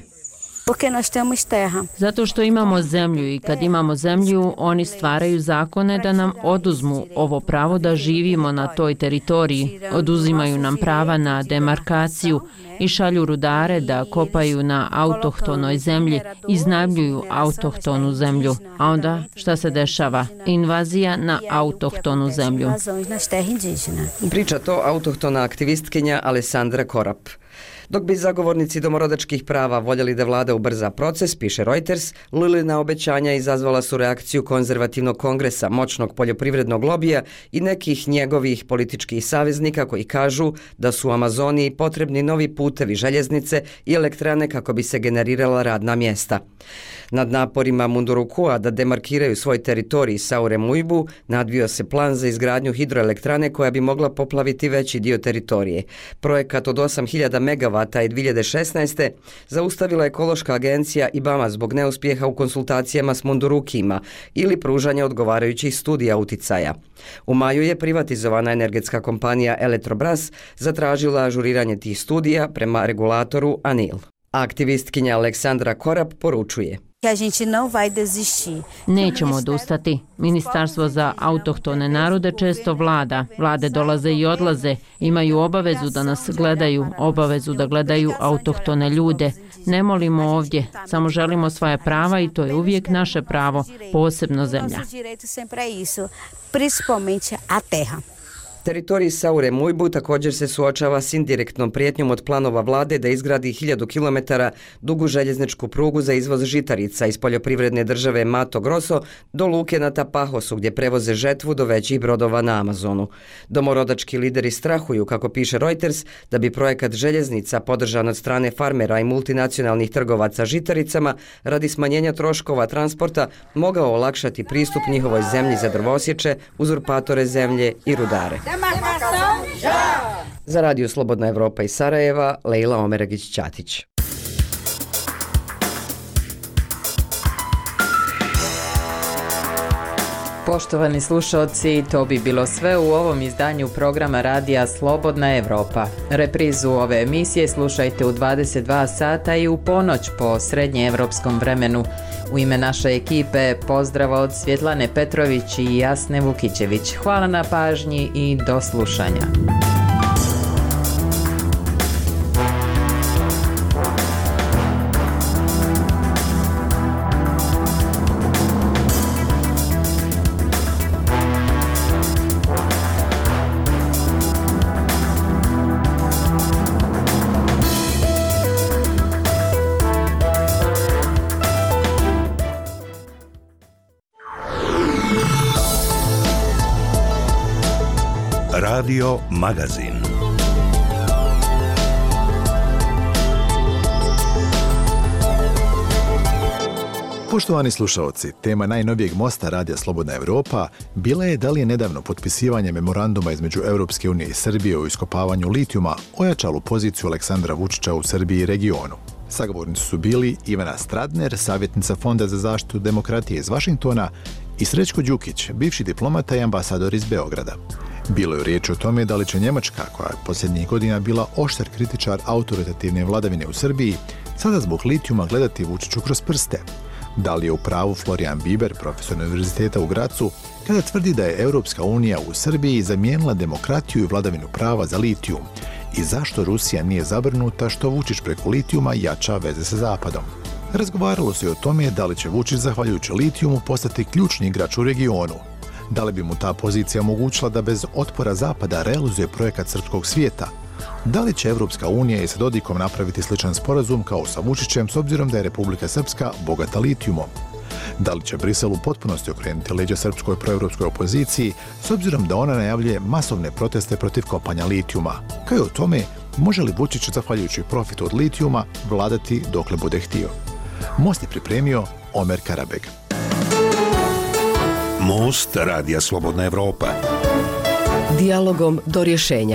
Zato što imamo zemlju i kad imamo zemlju, oni stvaraju zakone da nam oduzmu ovo pravo da živimo na toj teritoriji, oduzimaju nam prava na demarkaciju i šalju rudare da kopaju na autohtonoj zemlji, iznajmljuju autohtonu zemlju. A onda šta se dešava? Invazija na autohtonu zemlju. Priča to autohtona aktivistkinja Alessandra Korap. Dok bi zagovornici domorodačkih prava voljeli da vlada ubrza proces, piše Reuters, Lulina obećanja izazvala su reakciju konzervativnog kongresa, moćnog poljoprivrednog lobija i nekih njegovih političkih saveznika koji kažu da su u Amazoniji potrebni novi putevi, željeznice i elektrane kako bi se generirala radna mjesta. Nad naporima Mundurukua da demarkiraju svoj teritorij Saure Mujbu nadvio se plan za izgradnju hidroelektrane koja bi mogla poplaviti veći dio teritorije. Projekat od osam hiljada megavata je dvije hiljade šesnaeste. zaustavila ekološka agencija IBAMA zbog neuspjeha u konsultacijama s Mundurukima ili pružanja odgovarajućih studija uticaja. U maju je privatizovana energetska kompanija Eletrobras zatražila ažuriranje tih studija prema regulatoru ANIL. Aktivistkinja Aleksandra Korap poručuje: Nećemo odustati. Ministarstvo za autohtone narode često vlada. Vlade dolaze i odlaze. Imaju obavezu da nas gledaju, obavezu da gledaju autohtone ljude. Ne molimo ovdje, samo želimo svoje prava i to je uvijek naše pravo, posebno zemlja. Teritorij Saure Mujbu također se suočava s indirektnom prijetnjom od planova vlade da izgradi hiljadu kilometara dugu željezničku prugu za izvoz žitarica iz poljoprivredne države Mato Grosso do luke na Tapahosu gdje prevoze žetvu do većih brodova na Amazonu. Domorodački lideri strahuju, kako piše Reuters, da bi projekat željeznica podržan od strane farmera i multinacionalnih trgovaca žitaricama radi smanjenja troškova transporta mogao olakšati pristup njihovoj zemlji za drvosječe, uzurpatore zemlje i rudare. Za Radio Slobodna Evropa iz Sarajeva, Lejla Omeragić-Ćatić. Poštovani slušalci, to bi bilo sve u ovom izdanju programa Radija Slobodna Evropa. Reprizu ove emisije slušajte u dvadeset dva sata i u ponoć po srednjeevropskom vremenu. U ime naše ekipe pozdrav od Svjetlane Petrović i Jasne Vukićević. Hvala na pažnji i do slušanja. Radio Magazin. Poštovani slušalci, tema najnovijeg mosta Radija Slobodna Evropa bila je da li je nedavno potpisivanje memoranduma između Europske unije i Srbije o iskopavanju litijuma ojačalo poziciju Aleksandra Vučića u Srbiji i regionu. Sagovornici su bili Ivana Stradner, savjetnica Fonda za zaštitu demokratije iz Vašingtona, i Srećko Đukić, bivši diplomata i ambasador iz Beograda. Bilo je riječ o tome da li će Njemačka, koja je posljednjih godina bila oštar kritičar autoritativne vladavine u Srbiji, sada zbog litijuma gledati Vučiću kroz prste. Da li je u pravu Florian Biber, profesor univerziteta u Gracu, kada tvrdi da je Europska unija u Srbiji zamijenila demokratiju i vladavinu prava za litijum? I zašto Rusija nije zabrinuta što Vučić preko litijuma jača veze sa Zapadom? Razgovaralo se i o tome da li će Vučić zahvaljujući litijumu postati ključni igrač u regionu. Da li bi mu ta pozicija omogućila da bez otpora Zapada realizuje projekat srpskog svijeta? Da li će Evropska unija i sa Dodikom napraviti sličan sporazum kao sa Vučićem s obzirom da je Republika Srpska bogata litijumom? Da li će Brisel u potpunosti okrenuti leđa srpskoj proevropskoj opoziciji s obzirom da ona najavljuje masovne proteste protiv kopanja litijuma? Kao i o tome, može li Vučić, zahvaljujući profitu od litijuma, vladati dokle bude htio? Most je pripremio Omer Karabeg. Most Radija Slobodna Evropa. Dijalogom do rješenja.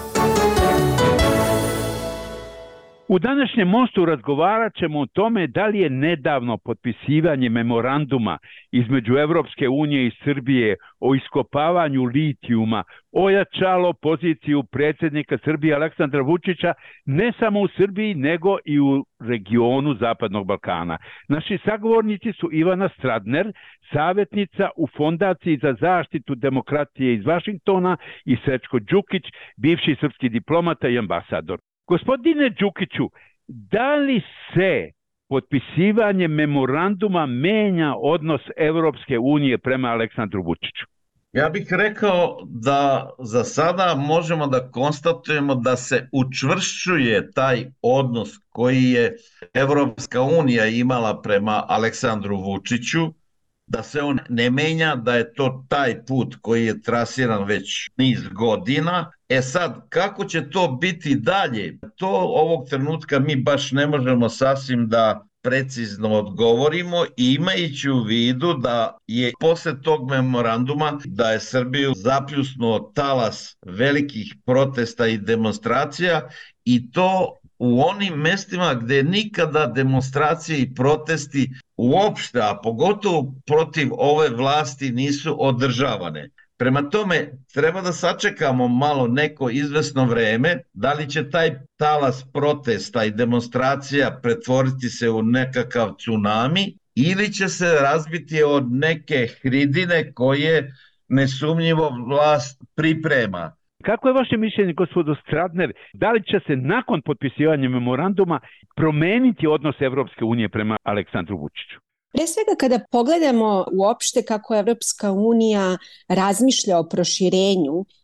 U današnjem mostu razgovarat ćemo o tome da li je nedavno potpisivanje memoranduma između Evropske unije i Srbije o iskopavanju litijuma ojačalo poziciju predsjednika Srbije Aleksandra Vučića ne samo u Srbiji nego i u regionu Zapadnog Balkana. Naši sagovornici su Ivana Stradner, savjetnica u Fondaciji za zaštitu demokratije iz Vašingtona, i Srećko Đukić, bivši srpski diplomata i ambasador. Gospodine Đukiću, da li se potpisivanje memoranduma menja odnos Evropske unije prema Aleksandru Vučiću? Ja bih rekao da za sada možemo da konstatujemo da se učvršćuje taj odnos koji je Evropska unija imala prema Aleksandru Vučiću, da se on ne menja, da je to taj put koji je trasiran već niz godina. E sad, kako će to biti dalje? To ovog trenutka mi baš ne možemo sasvim da precizno odgovorimo, imajući u vidu da je posle tog memoranduma da je Srbiju zapljusnuo talas velikih protesta i demonstracija, i to u onim mestima gde nikada demonstracije i protesti uopšte, a pogotovo protiv ove vlasti, nisu održavane. Prema tome, treba da sačekamo malo neko izvesno vreme, da li će taj talas protesta i demonstracija pretvoriti se u nekakav tsunami ili će se razbiti od neke hridine koje nesumnjivo vlast priprema. Kako je vaše mišljenje, gospodo Stradner, da li će se nakon potpisivanja memoranduma promeniti odnos Evropske unije prema Aleksandru Vučiću? Pre svega, kada pogledamo uopšte kako Evropska unija razmišlja o proširenju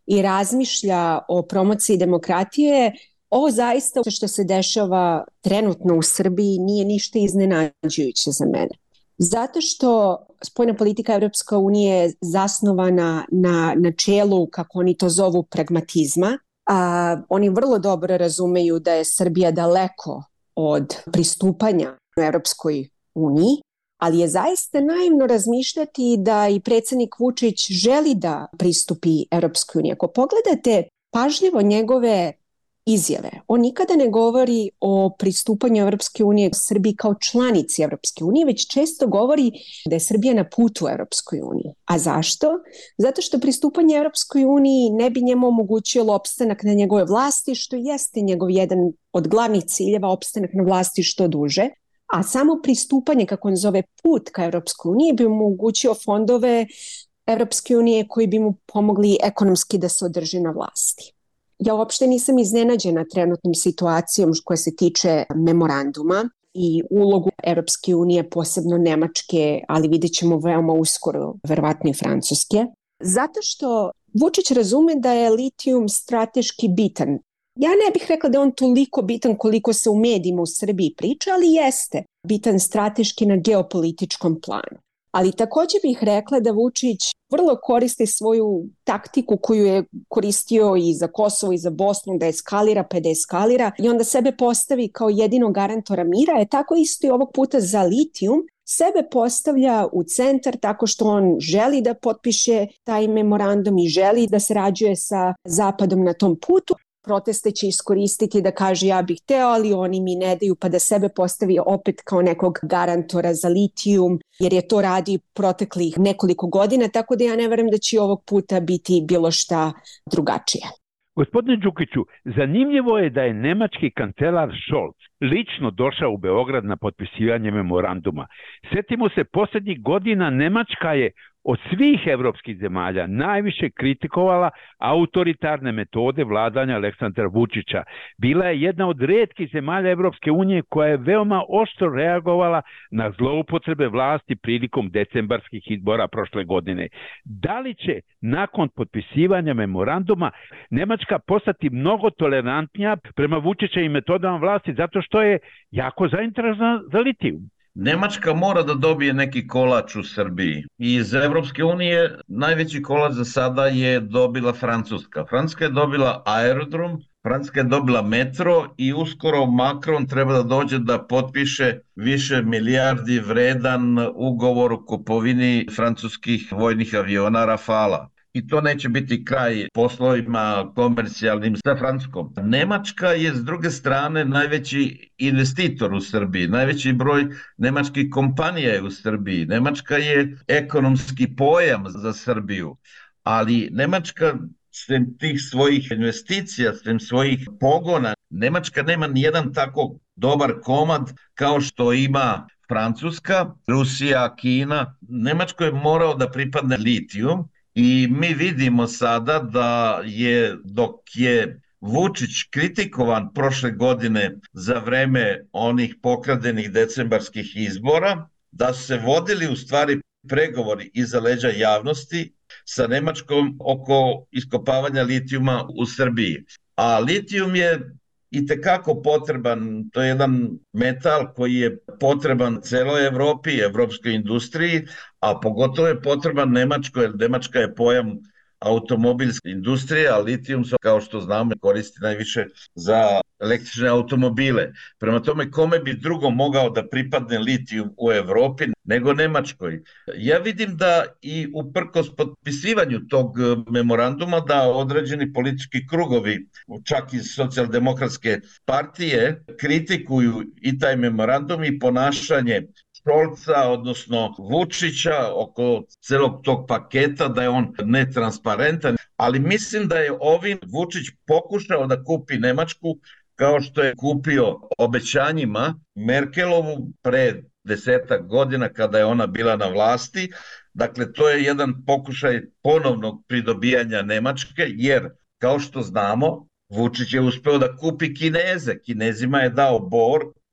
i razmišlja o promociji demokratije, ovo zaista što se dešava trenutno u Srbiji nije ništa iznenađujuće za mene. Zato što spoljna politika Evropske unije je zasnovana na načelu, kako oni to zovu, pragmatizma. A, oni vrlo dobro razumeju da je Srbija daleko od pristupanja u Evropskoj uniji, ali je zaista naivno razmišljati da i predsjednik Vučić želi da pristupi Evropskoj uniji. Ako pogledate pažljivo njegove izjave, on nikada ne govori o pristupanju Evropske unije Srbiji kao članici Evropske unije, već često govori da je Srbija na putu Evropskoj uniji. A zašto? Zato što pristupanje Evropskoj uniji ne bi njemu omogućilo opstanak na njegove vlasti, što jeste njegov jedan od glavnih ciljeva, opstanak na vlasti što duže. A samo pristupanje, kako on zove, put ka Evropskoj uniji bi omogućio fondove Evropske unije koji bi mu pomogli ekonomski da se održi na vlasti. Ja uopšte nisam iznenađena trenutnom situacijom koja se tiče memoranduma i ulogu Evropske unije, posebno Nemačke, ali vidjet ćemo veoma uskoro, verovatno i Francuske. Zato što Vučić razume da je litijum strateški bitan. Ja ne bih rekla da je on toliko bitan koliko se u medijima u Srbiji priča, ali jeste bitan strateški na geopolitičkom planu. Ali također bih rekla da Vučić vrlo koristi svoju taktiku koju je koristio i za Kosovo i za Bosnu, da eskalira pa da eskalira i onda sebe postavi kao jedino garantora mira, je tako isto i ovog puta za litijum. Sebe postavlja u centar tako što on želi da potpiše taj memorandum i želi da sarađuje sa Zapadom na tom putu. Proteste će iskoristiti da kaže ja bih teo, ali oni mi ne daju, pa da sebe postavi opet kao nekog garantora za litijum, jer je to radi proteklih nekoliko godina, tako da ja ne verujem da će ovog puta biti bilo šta drugačije. Gospodine Đukiću, zanimljivo je da je nemački kancelar Scholz lično došao u Beograd na potpisivanje memoranduma. Sjetimo se, posljednjih godina Nemačka je od svih evropskih zemalja najviše kritikovala autoritarne metode vladanja Aleksandra Vučića. Bila je jedna od rijetkih zemalja Evropske unije koja je veoma oštro reagovala na zloupotrebe vlasti prilikom decembarskih izbora prošle godine. Da li će nakon potpisivanja memoranduma Nemačka postati mnogo tolerantnija prema Vučićevim metodama vlasti zato što je jako zainteresovana za litijum? Nemačka mora da dobije neki kolač u Srbiji. Iz Evropske unije najveći kolač za sada je dobila Francuska. Francuska je dobila aerodrom, Francuska je dobila metro i uskoro Macron treba da dođe da potpiše više milijardi vredan ugovor o kupovini francuskih vojnih aviona Rafala. I to neće biti kraj poslovima komercijalnim sa Francuskom. Nemačka je s druge strane najveći investitor u Srbiji, najveći broj nemačkih kompanija je u Srbiji. Nemačka je ekonomski pojam za Srbiju, ali Nemačka sem tih svojih investicija, sem svojih pogona, Nemačka nema nijedan tako dobar komad kao što ima Francuska, Rusija, Kina. Nemačko je morao da pripadne litijum. I mi vidimo sada da je, dok je Vučić kritikovan prošle godine za vreme onih pokradenih decembarskih izbora, da su se vodili u stvari pregovori iza leđa javnosti sa Nemačkom oko iskopavanja litijuma u Srbiji. A litijum je itekako potreban, to je jedan metal koji je potreban celoj Evropi, evropskoj industriji, a pogotovo je potreban Nemačkoj, jer Nemačka je pojam automobilske industrije, a litijum se, kao što znamo, koristi najviše za električne automobile. Prema tome, kome bi drugo mogao da pripadne litijum u Evropi nego Nemačkoj? Ja vidim da i uprkos potpisivanju tog memoranduma da određeni politički krugovi, čak iz socijaldemokratske partije, kritikuju i taj memorandum i ponašanje Scholza, odnosno Vučića, oko celog tog paketa, da je on netransparentan, ali mislim da je ovim Vučić pokušao da kupi Nemačku kao što je kupio obećanjima Merkelovu pre desetak godina kada je ona bila na vlasti. Dakle, to je jedan pokušaj ponovnog pridobijanja Nemačke, jer kao što znamo, Vučić je uspeo da kupi Kineze. Kinezima je dao Bor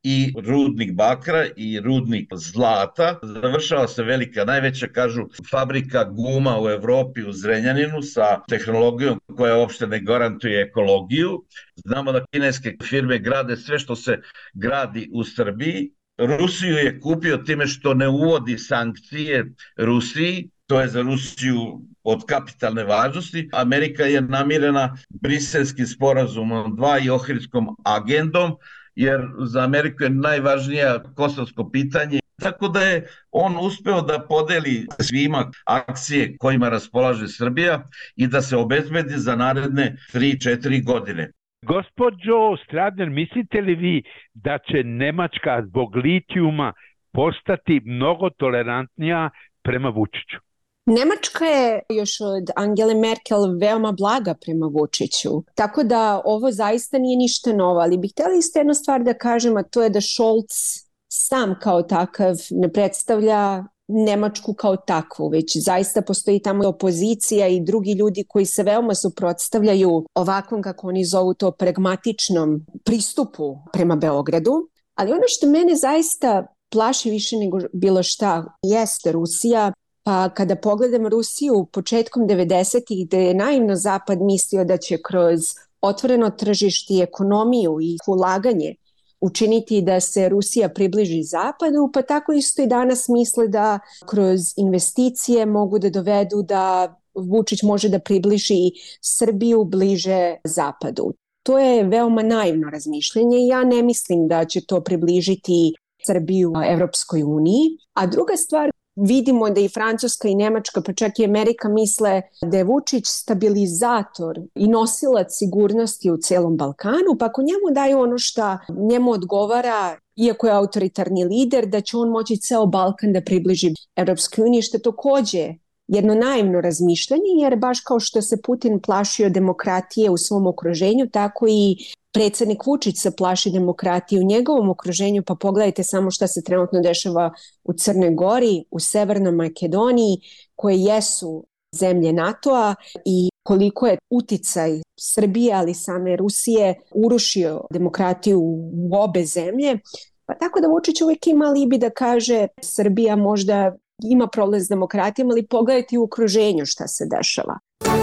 i rudnik bakra i rudnik zlata. Završava se velika, najveća, kažu, fabrika guma u Evropi u Zrenjaninu sa tehnologijom koja uopšte ne garantuje ekologiju. Znamo da kineske firme grade sve što se gradi u Srbiji. Rusiju je kupio time što ne uvodi sankcije Rusiji, to je za Rusiju od kapitalne važnosti. Amerika je namirena Briselskim sporazumom dva i Ohridskom agendom, jer za Ameriku je najvažnije kosovsko pitanje. Tako da je on uspeo da podeli svima akcije kojima raspolaže Srbija i da se obezbedi za naredne tri četiri godine. Gospođo Stradner, mislite li vi da će Nemačka zbog litijuma postati mnogo tolerantnija prema Vučiću? Nemačka je još od Angele Merkel veoma blaga prema Vučiću, tako da ovo zaista nije ništa novo, ali bih htjela isto jednu stvar da kažem, a to je da Scholz sam kao takav ne predstavlja Nemačku kao takvu, već zaista postoji tamo opozicija i drugi ljudi koji se veoma suprotstavljaju ovakvom, kako oni zovu to, pragmatičnom pristupu prema Beogradu. Ali ono što mene zaista plaši više nego bilo šta jeste Rusija. Pa kada pogledam Rusiju početkom devedesetih, gde je naivno Zapad mislio da će kroz otvoreno tržište i ekonomiju i ulaganje učiniti da se Rusija približi Zapadu, pa tako isto i danas misle da kroz investicije mogu da dovedu da Vučić može da približi Srbiju bliže Zapadu. To je veoma naivno razmišljanje i ja ne mislim da će to približiti Srbiju Evropskoj uniji. A druga stvar, vidimo da i Francuska i Nemačka, pa čak i Amerika misle da je Vučić stabilizator i nosilac sigurnosti u celom Balkanu, pa ako njemu daju ono što njemu odgovara, iako je autoritarni lider, da će on moći ceo Balkan da približi Evropskoj uniji, što je takođe jedno naivno razmišljanje, jer baš kao što se Putin plašio demokratije u svom okruženju, tako i predsjednik Vučić se plaši demokratije u njegovom okruženju, pa pogledajte samo šta se trenutno dešava u Crnoj Gori, u Severnoj Makedoniji, koje jesu zemlje NATO-a i koliko je uticaj Srbije, ali same Rusije, urušio demokratiju u obe zemlje. Pa tako da Vučić uvijek ima alibi da kaže Srbija možda ima problem s demokratijom, ali pogledajte u okruženju šta se dešava.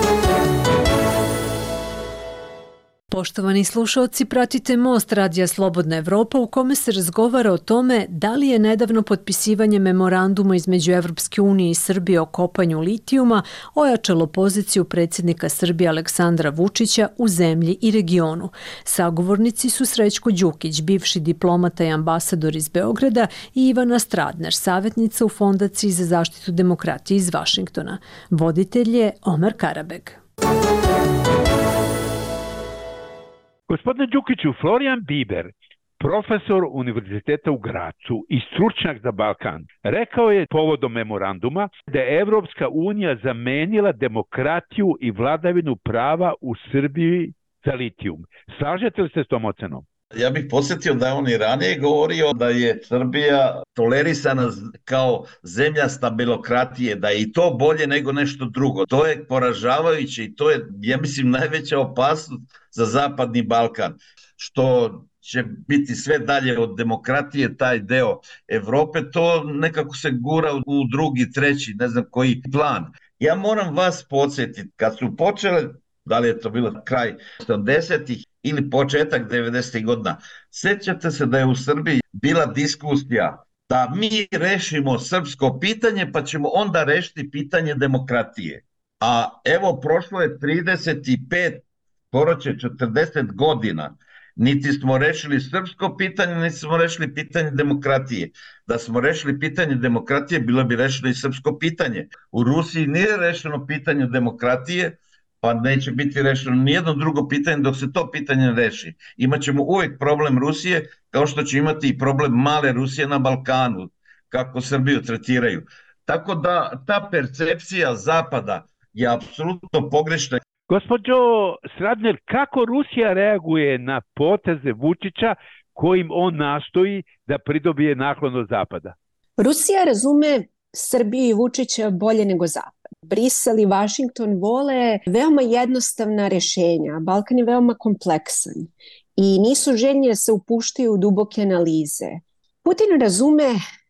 Poštovani slušalci, pratite Most Radija Slobodna Evropa u kome se razgovara o tome da li je nedavno potpisivanje memoranduma između Evropske unije i Srbije o kopanju litijuma ojačalo poziciju predsjednika Srbije Aleksandra Vučića u zemlji i regionu. Sagovornici su Srećko Đukić, bivši diplomata i ambasador iz Beograda, i Ivana Stradner, savjetnica u Fondaciji za zaštitu demokratije iz Vašingtona. Voditelj je Omer Karabeg. Gospodine Đukiću, Florian Biber, profesor Univerziteta u Gracu i stručnjak za Balkan, rekao je povodom memoranduma da je Evropska unija zamenila demokratiju i vladavinu prava u Srbiji za litijum. Slažete li se s tom ocenom? Ja bih podsjetio da je on i ranije govorio da je Srbija tolerisana kao zemlja stabilokratije, da je i to bolje nego nešto drugo. To je poražavajuće i to je, ja mislim, najveća opasnost za Zapadni Balkan, što će biti sve dalje od demokratije, taj deo Evrope, to nekako se gura u drugi, treći, ne znam koji plan. Ja moram vas podsjetiti, kad su počele, da li je to bilo kraj sedamdesetih ili početak devedesetih godina, sjećate se da je u Srbiji bila diskusija da mi rešimo srpsko pitanje pa ćemo onda rešiti pitanje demokratije. A evo, prošlo je trideset pet, skoro će četrdeset godina, niti smo rešili srpsko pitanje, niti smo rešili pitanje demokratije. Da smo rešili pitanje demokratije, bilo bi rešeno i srpsko pitanje. U Rusiji nije rešeno pitanje demokratije, pa neće biti rešeno nijedno drugo pitanje dok se to pitanje ne reši. Imaćemo uvijek problem Rusije, kao što će imati i problem male Rusije na Balkanu, kako Srbiju tretiraju. Tako da ta percepcija Zapada je apsolutno pogrešna. Gospođo Stradner, kako Rusija reaguje na poteze Vučića kojim on nastoji da pridobije naklon od Zapada? Rusija razume Srbiju i Vučića bolje nego Zapad. Brisel i Vašington vole veoma jednostavna rešenja. Balkan je veoma kompleksan i nisu željni da se upuštaju u duboke analize. Putin razume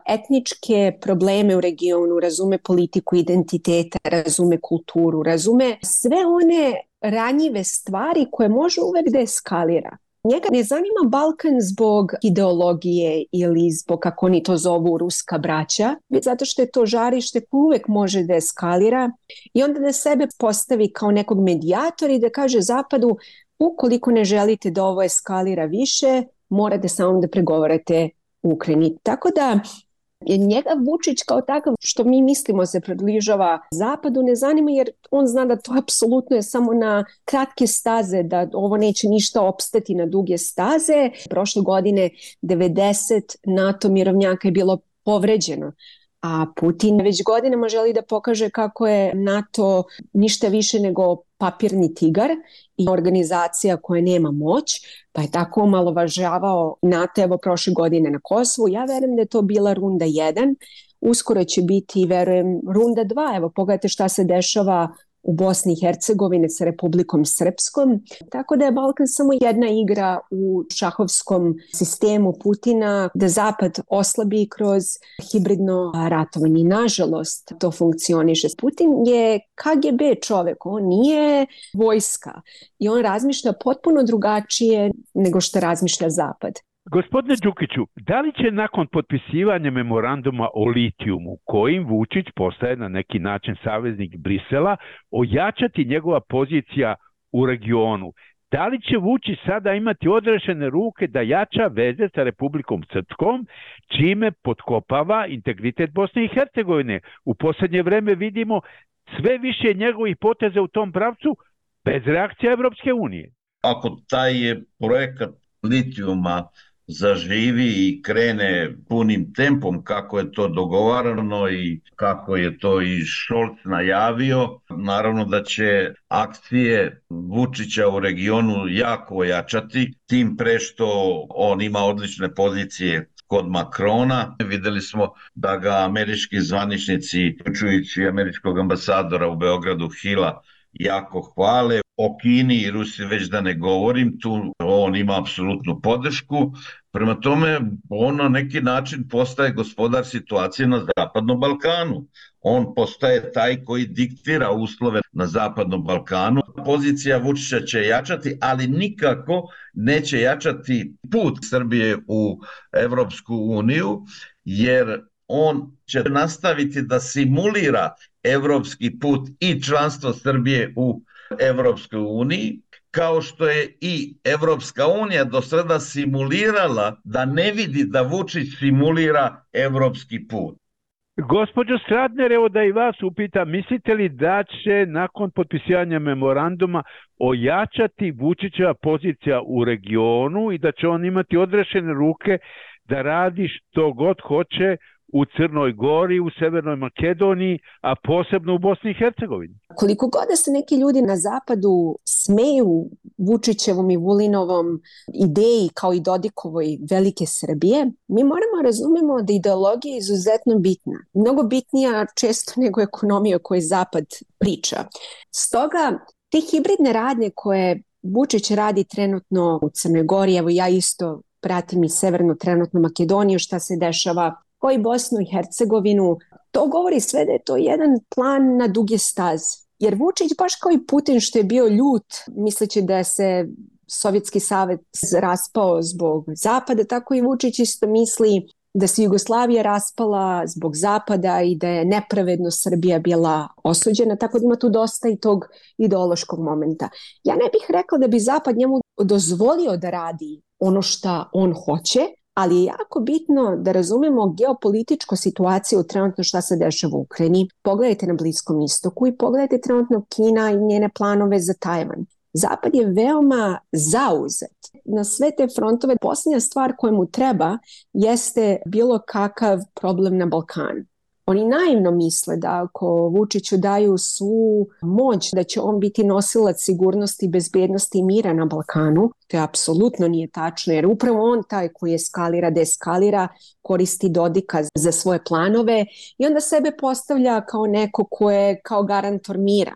etničke probleme u regionu, razume politiku identiteta, razume kulturu, razume sve one ranjive stvari koje može uvek da eskalira. Njega ne zanima Balkan zbog ideologije ili zbog, kako oni to zovu, ruska braća, zato što je to žarište koje uvek može da eskalira i onda da sebe postavi kao nekog medijatora i da kaže Zapadu, ukoliko ne želite da ovo eskalira više, morate samo da pregovarate u Ukrajini. Tako da njega Vučić kao takav što mi mislimo se približava Zapadu ne zanima, jer on zna da to apsolutno je samo na kratke staze, da ovo neće ništa opstati na duge staze. Prošle godine devedeset NATO mirovnjaka je bilo povređeno, a Putin već godinama želi da pokaže kako je NATO ništa više nego papirni tigar i organizacija koja nema moć, pa je tako omalovažavao NATO evo prošle godine na Kosovu. Ja verujem da je to bila runda jedan, uskoro će biti, verujem, runda dva. Evo, pogledajte šta se dešava u Bosni i Hercegovini sa Republikom Srpskom. Tako da je Balkan samo jedna igra u šahovskom sistemu Putina, da Zapad oslabi kroz hibridno ratovanje. Nažalost, to funkcioniše. Putin je K G B čovek, on nije vojska i on razmišlja potpuno drugačije nego što razmišlja Zapad. Gospodine Đukiću, da li će nakon potpisivanja memoranduma o litijumu, kojim Vučić postaje na neki način saveznik Brisela, ojačati njegova pozicija u regionu? Da li će Vučić sada imati odrešene ruke da jača veze sa Republikom Srpskom, čime potkopava integritet Bosne i Hercegovine? U posljednje vreme vidimo sve više njegovih poteza u tom pravcu bez reakcije Evropske unije. Ako taj projekat litijuma zaživi i krene punim tempom kako je to dogovarano i kako je to i Scholz najavio, naravno da će akcije Vučića u regionu jako ojačati, tim pre što on ima odlične pozicije kod Makrona. Videli smo da ga američki zvaničnici, uključujući američkog ambasadora u Beogradu Hila, jako hvale. O Kini i Rusiji već da ne govorim, tu on ima apsolutnu podršku. Prema tome, on na neki način postaje gospodar situacije na Zapadnom Balkanu. On postaje taj koji diktira uslove na Zapadnom Balkanu. Pozicija Vučića će jačati, ali nikako neće jačati put Srbije u Evropsku uniju, jer on će nastaviti da simulira evropski put i članstvo Srbije u Evropskoj uniji, kao što je i Evropska unija do sada simulirala da ne vidi da Vučić simulira evropski put. Gospođo Stratner, evo da i vas upitam, mislite li da će nakon potpisivanja memoranduma ojačati Vučićeva pozicija u regionu i da će on imati odrešene ruke da radi što god hoće u Crnoj Gori, u Severnoj Makedoniji, a posebno u Bosni i Hercegovini? Koliko god da se neki ljudi na zapadu smeju Vučićevom i Vulinovom ideji kao i Dodikovoj velike Srbije, mi moramo razumemo da ideologija je izuzetno bitna. Mnogo bitnija često nego ekonomija o kojoj Zapad priča. Stoga, te hibridne radnje koje Vučić radi trenutno u Crnoj Gori, evo ja isto pratim i severnu trenutnu Makedoniju, šta se dešava, kao i Bosnu i Hercegovinu, to govori sve da je to jedan plan na duge staze. Jer Vučić, baš kao i Putin što je bio ljut, misleći da se Sovjetski savez raspao zbog Zapada, tako i Vučić isto misli da se Jugoslavija raspala zbog Zapada i da je nepravedno Srbija bila osuđena, tako da ima tu dosta i tog ideološkog momenta. Ja ne bih rekla da bi Zapad njemu dozvolio da radi ono što on hoće, ali je jako bitno da razumemo geopolitičku situaciju trenutno šta se dešava u Ukrajini. Pogledajte na Bliskom istoku i pogledajte trenutno Kina i njene planove za Tajvan. Zapad je veoma zauzet na sve te frontove. Posljednja stvar koja mu treba jeste bilo kakav problem na Balkanu. Oni naivno misle da ako Vučiću daju svu moć da će on biti nosilac sigurnosti, bezbednosti i mira na Balkanu, to je apsolutno nije tačno, jer upravo on taj koji eskalira, deskalira, koristi Dodika za svoje planove i onda sebe postavlja kao neko ko je kao garantor mira.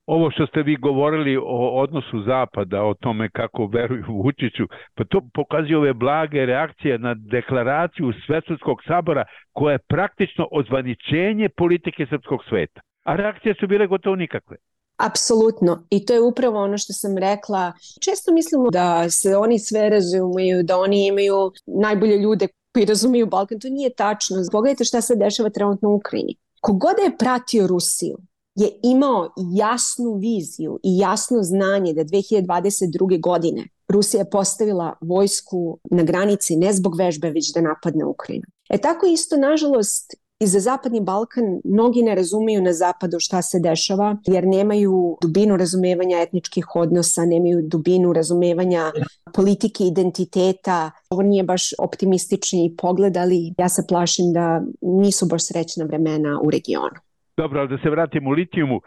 Ovo što ste vi govorili o odnosu Zapada, o tome kako veruju Vučiću, pa to pokazuje ove blage reakcije na deklaraciju Svetskog sabora koja je praktično ozvaničenje politike srpskog sveta. A reakcije su bile gotovo nikakve. Apsolutno. I to je upravo ono što sam rekla. Često mislimo da se oni sve razumiju, da oni imaju najbolje ljude koji razumiju Balkan. To nije tačno. Pogledajte šta se dešava trenutno u Ukrajini. Kogod je pratio Rusiju je imao jasnu viziju i jasno znanje da dve hiljade dvadeset druge. godine Rusija je postavila vojsku na granici ne zbog vežbe, već da napadne Ukrajinu. E tako isto, nažalost, i za Zapadni Balkan mnogi ne razumiju na zapadu šta se dešava, jer nemaju dubinu razumevanja etničkih odnosa, nemaju dubinu razumevanja politike identiteta. Ovo nije baš optimistični pogled, ali ja se plašim da nisu baš srećna vremena u regionu. Dobro, ali da se vratimo u litijumu.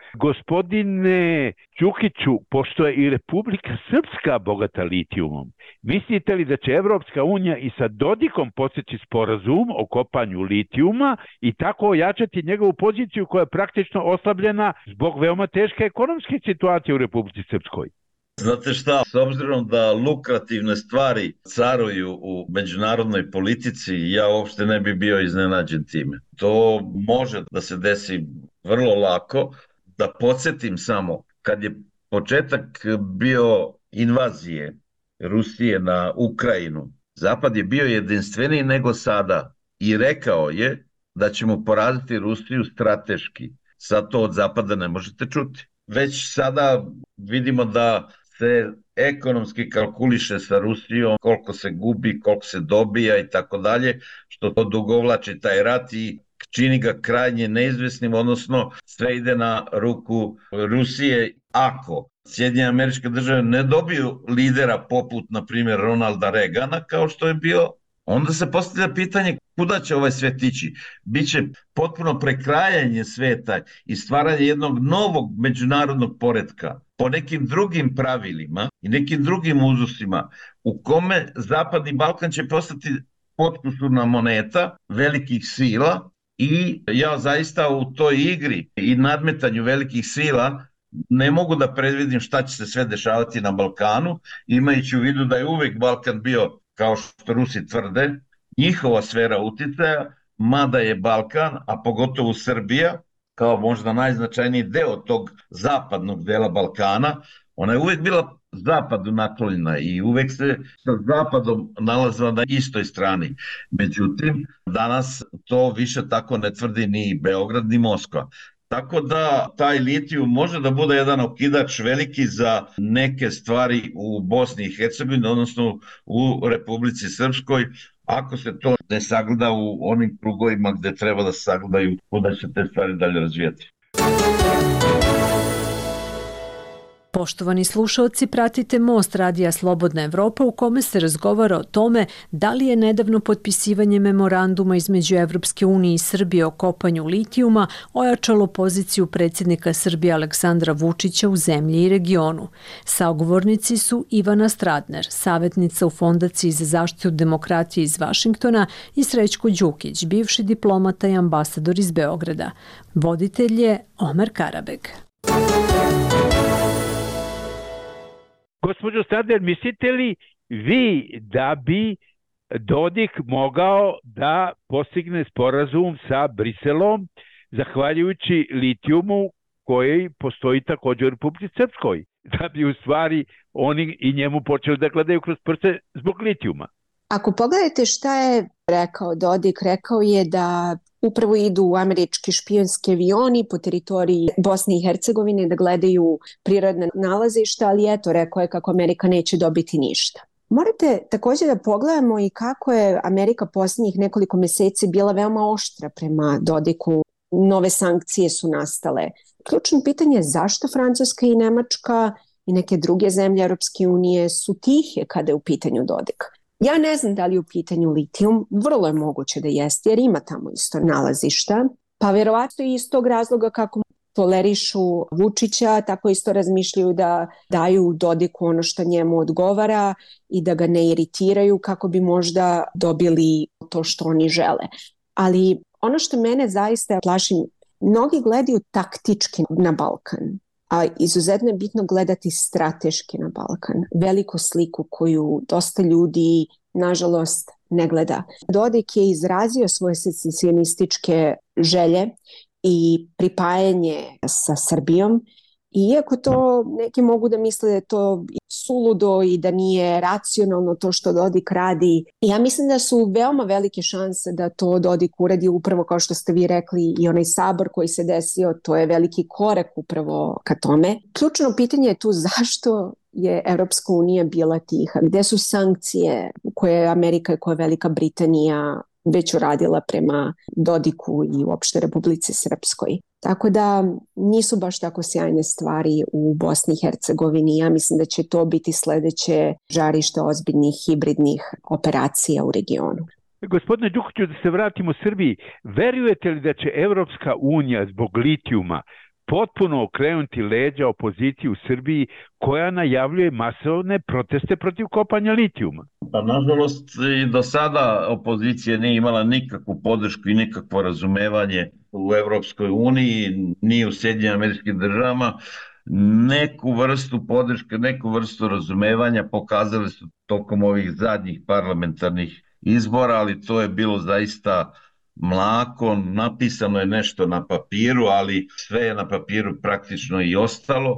Gospodine Đukiću, pošto je i Republika Srpska bogata litijumom, mislite li da će Evropska unija i sa Dodikom postići sporazum o kopanju litijuma i tako ojačati njegovu poziciju koja je praktično oslabljena zbog veoma teške ekonomske situacije u Republici Srpskoj? Znate šta, s obzirom da lukrativne stvari caruju u međunarodnoj politici, ja uopšte ne bi bio iznenađen time. To može da se desi vrlo lako. Da podsjetim samo, kad je početak bio invazije Rusije na Ukrajinu, Zapad je bio jedinstveniji nego sada i rekao je da ćemo poraziti Rusiju strateški. Sad to od Zapada ne možete čuti. Već sada vidimo da se ekonomski kalkuliše sa Rusijom, koliko se gubi, koliko se dobija i tako dalje, što to dugovlači taj rat i čini ga krajnje neizvesnim, odnosno sve ide na ruku Rusije. Ako Sjedinjene Američke Države ne dobiju lidera poput, na primjer, Ronalda Reagana, kao što je bio, onda se postavlja pitanje kuda će ovaj svet ići. Biće potpuno prekrajanje sveta i stvaranje jednog novog međunarodnog poretka po nekim drugim pravilima i nekim drugim uzusima u kome Zapadni Balkan će postati potkusurna moneta velikih sila i ja zaista u toj igri i nadmetanju velikih sila ne mogu da predvidim šta će se sve dešavati na Balkanu, imajući u vidu da je uvek Balkan bio, kao što Rusi tvrde, njihova sfera uticaja, mada je Balkan, a pogotovo Srbija, kao možda najznačajniji deo tog zapadnog dela Balkana, ona je uvek bila zapadu naklonjena i uvek se sa zapadom nalazila na istoj strani. Međutim, danas to više tako ne tvrdi ni Beograd ni Moskva. Tako da taj litijum može da bude jedan okidač veliki za neke stvari u Bosni i Hercegovini, odnosno u Republici Srpskoj, ako se to ne sagleda u onim krugovima gde treba da se sagledaju, kuda će te stvari dalje razvijati. Poštovani slušaoci, pratite Most Radija Slobodna Evropa u kome se razgovara o tome da li je nedavno potpisivanje memoranduma između Evropske unije i Srbije o kopanju litijuma ojačalo poziciju predsjednika Srbije Aleksandra Vučića u zemlji i regionu. Sagovornici su Ivana Stradner, savjetnica u Fondaciji za zaštitu demokratije iz Vašingtona, i Srećko Đukić, bivši diplomata i ambasador iz Beograda. Voditelj je Omer Karabeg. Gospođo Stradner, mislite li vi da bi Dodik mogao da postigne sporazum sa Briselom zahvaljujući litijumu koji postoji također u Republici Srpskoj? Da bi u stvari oni i njemu počeli da gledaju kroz prste zbog litijuma? Ako pogledate šta je rekao Dodik, rekao je da upravo idu američki špijunski avioni po teritoriji Bosne i Hercegovine da gledaju prirodne nalazišta, ali eto, rekao je kako Amerika neće dobiti ništa. Morate također da pogledamo i kako je Amerika posljednjih nekoliko mjeseci bila veoma oštra prema Dodiku. Nove sankcije su nastale. Ključno pitanje je zašto Francuska i Nemačka i neke druge zemlje Europske unije su tihe kada je u pitanju Dodik. Ja ne znam da li je u pitanju litijum, vrlo je moguće da jeste jer ima tamo isto nalazišta, pa vjerovatno i iz tog razloga kako tolerišu Vučića, tako isto razmišljaju da daju Dodiku ono što njemu odgovara i da ga ne iritiraju kako bi možda dobili to što oni žele. Ali ono što mene zaista plaši, mnogi gledaju taktički na Balkan, a izuzetno je bitno gledati strateški na Balkan. Veliku sliku koju dosta ljudi, nažalost, ne gleda. Dodik je izrazio svoje secesionističke želje i pripajanje sa Srbijom. I iako to neki mogu da misle da je to suludo i da nije racionalno to što Dodik radi, ja mislim da su veoma velike šanse da to Dodik uradi upravo kao što ste vi rekli i onaj sabor koji se desio, to je veliki korak upravo ka tome. Ključno pitanje je tu zašto je Evropska unija bila tiha, gde su sankcije koje je Amerika i koja je Velika Britanija već uradila prema Dodiku i uopšte Republici Srpskoj. Tako da nisu baš tako sjajne stvari u Bosni i Hercegovini. Ja mislim da će to biti sledeće žarište ozbiljnih hibridnih operacija u regionu. Gospodine Đukiću, da se vratimo Srbiji, verujete li da će Evropska unija zbog litijuma potpuno okrenuti leđa opoziciji u Srbiji koja najavljuje masovne proteste protiv kopanja litijuma? Pa nažalost i do sada opozicija nije imala nikakvu podršku i nikakvo razumevanje u Evropskoj uniji, ni u Sjedinjenim Američkim Državama. Neku vrstu podrške, neku vrstu razumevanja pokazali su tokom ovih zadnjih parlamentarnih izbora, ali to je bilo zaista mlako, napisano je nešto na papiru, ali sve je na papiru praktično i ostalo.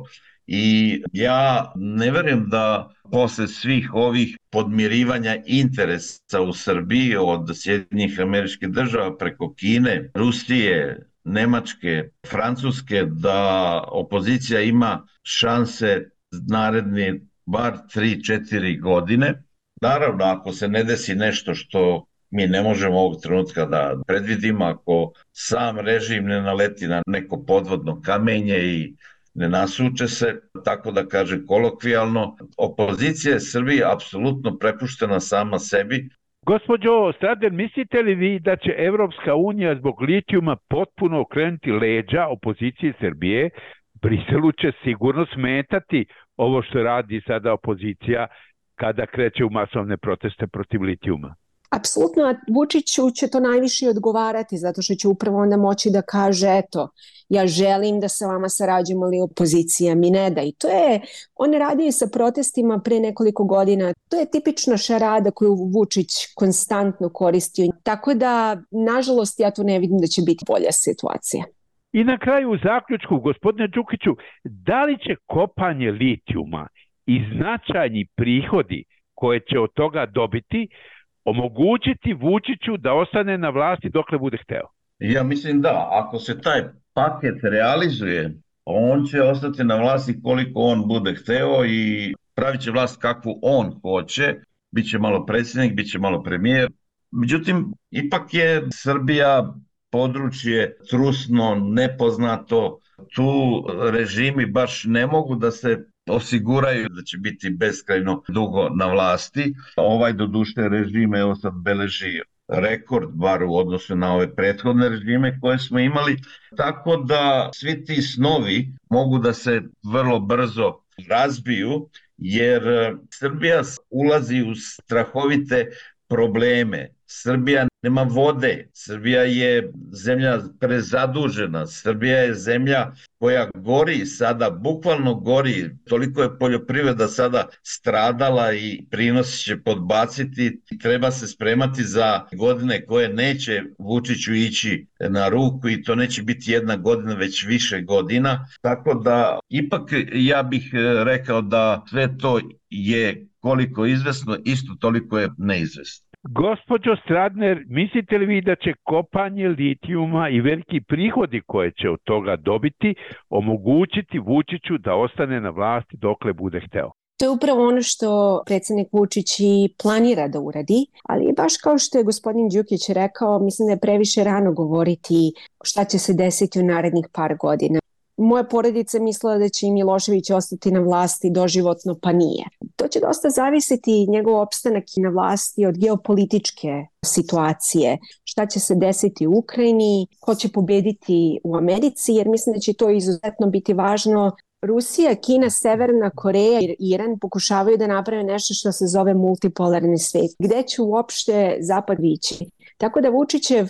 I ja ne verujem da posle svih ovih podmirivanja interesa u Srbiji od Sjedinjenih Američkih Država preko Kine, Rusije, Nemačke, Francuske, da opozicija ima šanse naredni bar tri četiri godine. Naravno, ako se ne desi nešto što mi ne možemo ovog trenutka da predvidimo, ako sam režim ne naleti na neko podvodno kamenje i ne nasuče se, tako da kažem kolokvijalno, opozicija Srbije apsolutno prepuštena sama sebi. Gospođo Stradner, mislite li vi da će Evropska unija zbog litijuma potpuno okrenuti leđa opoziciji Srbije? Briselu će sigurno smetati ovo što radi sada opozicija kada kreće u masovne proteste protiv litijuma. Apsolutno, a Vučiću će to najviše odgovarati, zato što će upravo onda moći da kaže, eto, ja želim da sa vama sarađujem, ali opozicija mi ne da. I to je, on radi sa protestima pre nekoliko godina, to je tipična šarada koju Vučić konstantno koristio. Tako da, nažalost, ja tu ne vidim da će biti bolja situacija. I na kraju u zaključku, gospodine Đukiću, da li će kopanje litijuma i značajni prihodi koje će od toga dobiti omogućiti Vučiću da ostane na vlasti dokle bude hteo? Ja mislim da, ako se taj paket realizuje, on će ostati na vlasti koliko on bude hteo i pravit će vlast kakvu on hoće, bit će malo predsjednik, bit će malo premijer. Međutim, ipak je Srbija područje trusno, nepoznato, tu režimi baš ne mogu da se osiguraju da će biti beskrajno dugo na vlasti. Ovaj doduše režim, evo sad beleži rekord, bar u odnosu na ove prethodne režime koje smo imali, tako da svi ti snovi mogu da se vrlo brzo razbiju, jer Srbija ulazi u strahovite probleme. Srbija nema vode, Srbija je zemlja prezadužena, Srbija je zemlja koja gori sada, bukvalno gori, toliko je poljoprivreda sada stradala i prinos će podbaciti, treba se spremati za godine koje neće Vučiću ići na ruku i to neće biti jedna godina, već više godina, tako da ipak ja bih rekao da sve to je koliko izvesno, isto toliko je neizvesno. Gospođo Stradner, mislite li vi da će kopanje litijuma i veliki prihodi koje će od toga dobiti omogućiti Vučiću da ostane na vlasti dokle bude hteo? To je upravo ono što predsjednik Vučić i planira da uradi, ali baš kao što je gospodin Đukić rekao, mislim da je previše rano govoriti šta će se desiti u narednih par godina. Moja porodica mislila da će i Milošević ostati na vlasti doživotno, pa nije. To će dosta zavisiti njegov opstanak na vlasti od geopolitičke situacije. Šta će se desiti u Ukrajini, ko će pobediti u Americi, jer mislim da će to izuzetno biti važno. Rusija, Kina, Severna Koreja i Iran pokušavaju da naprave nešto što se zove multipolarni svet. Gde će uopšte Zapad vići? Tako da Vučićev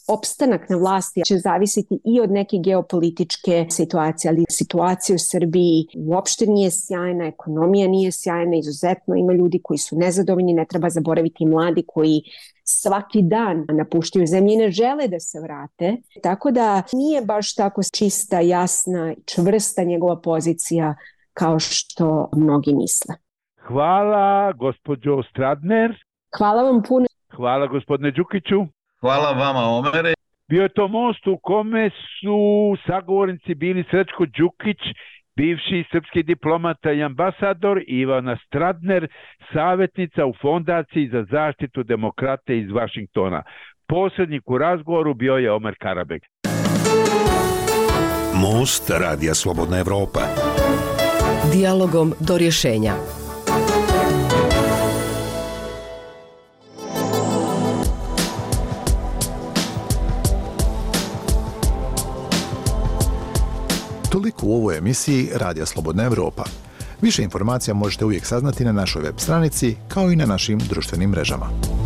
opstanak na vlasti će zavisiti i od neke geopolitičke situacije, ali situacija u Srbiji uopšte nije sjajna, ekonomija nije sjajna, izuzetno ima ljudi koji su nezadovoljni, ne treba zaboraviti mladi koji svaki dan napuštaju zemlju i ne žele da se vrate. Tako da nije baš tako čista, jasna, čvrsta njegova pozicija kao što mnogi misle. Hvala, gospođo Stradner. Hvala vam puno. Hvala, gospodine Đukiću. Hvala vama, Omere. Bio je to most u kome su sagovornici bili Srećko Đukić, bivši srpski diplomata i ambasador, i Ivana Stradner, savjetnica u Fondaciji za zaštitu demokrate iz Vašingtona. Posrednik u razgovoru bio je Omer Karabek. Most Radija Slobodna Evropa. Dijalogom do rješenja. Toliko u ovoj emisiji Radija Slobodna Evropa. Više informacija možete uvijek saznati na našoj web stranici kao i na našim društvenim mrežama.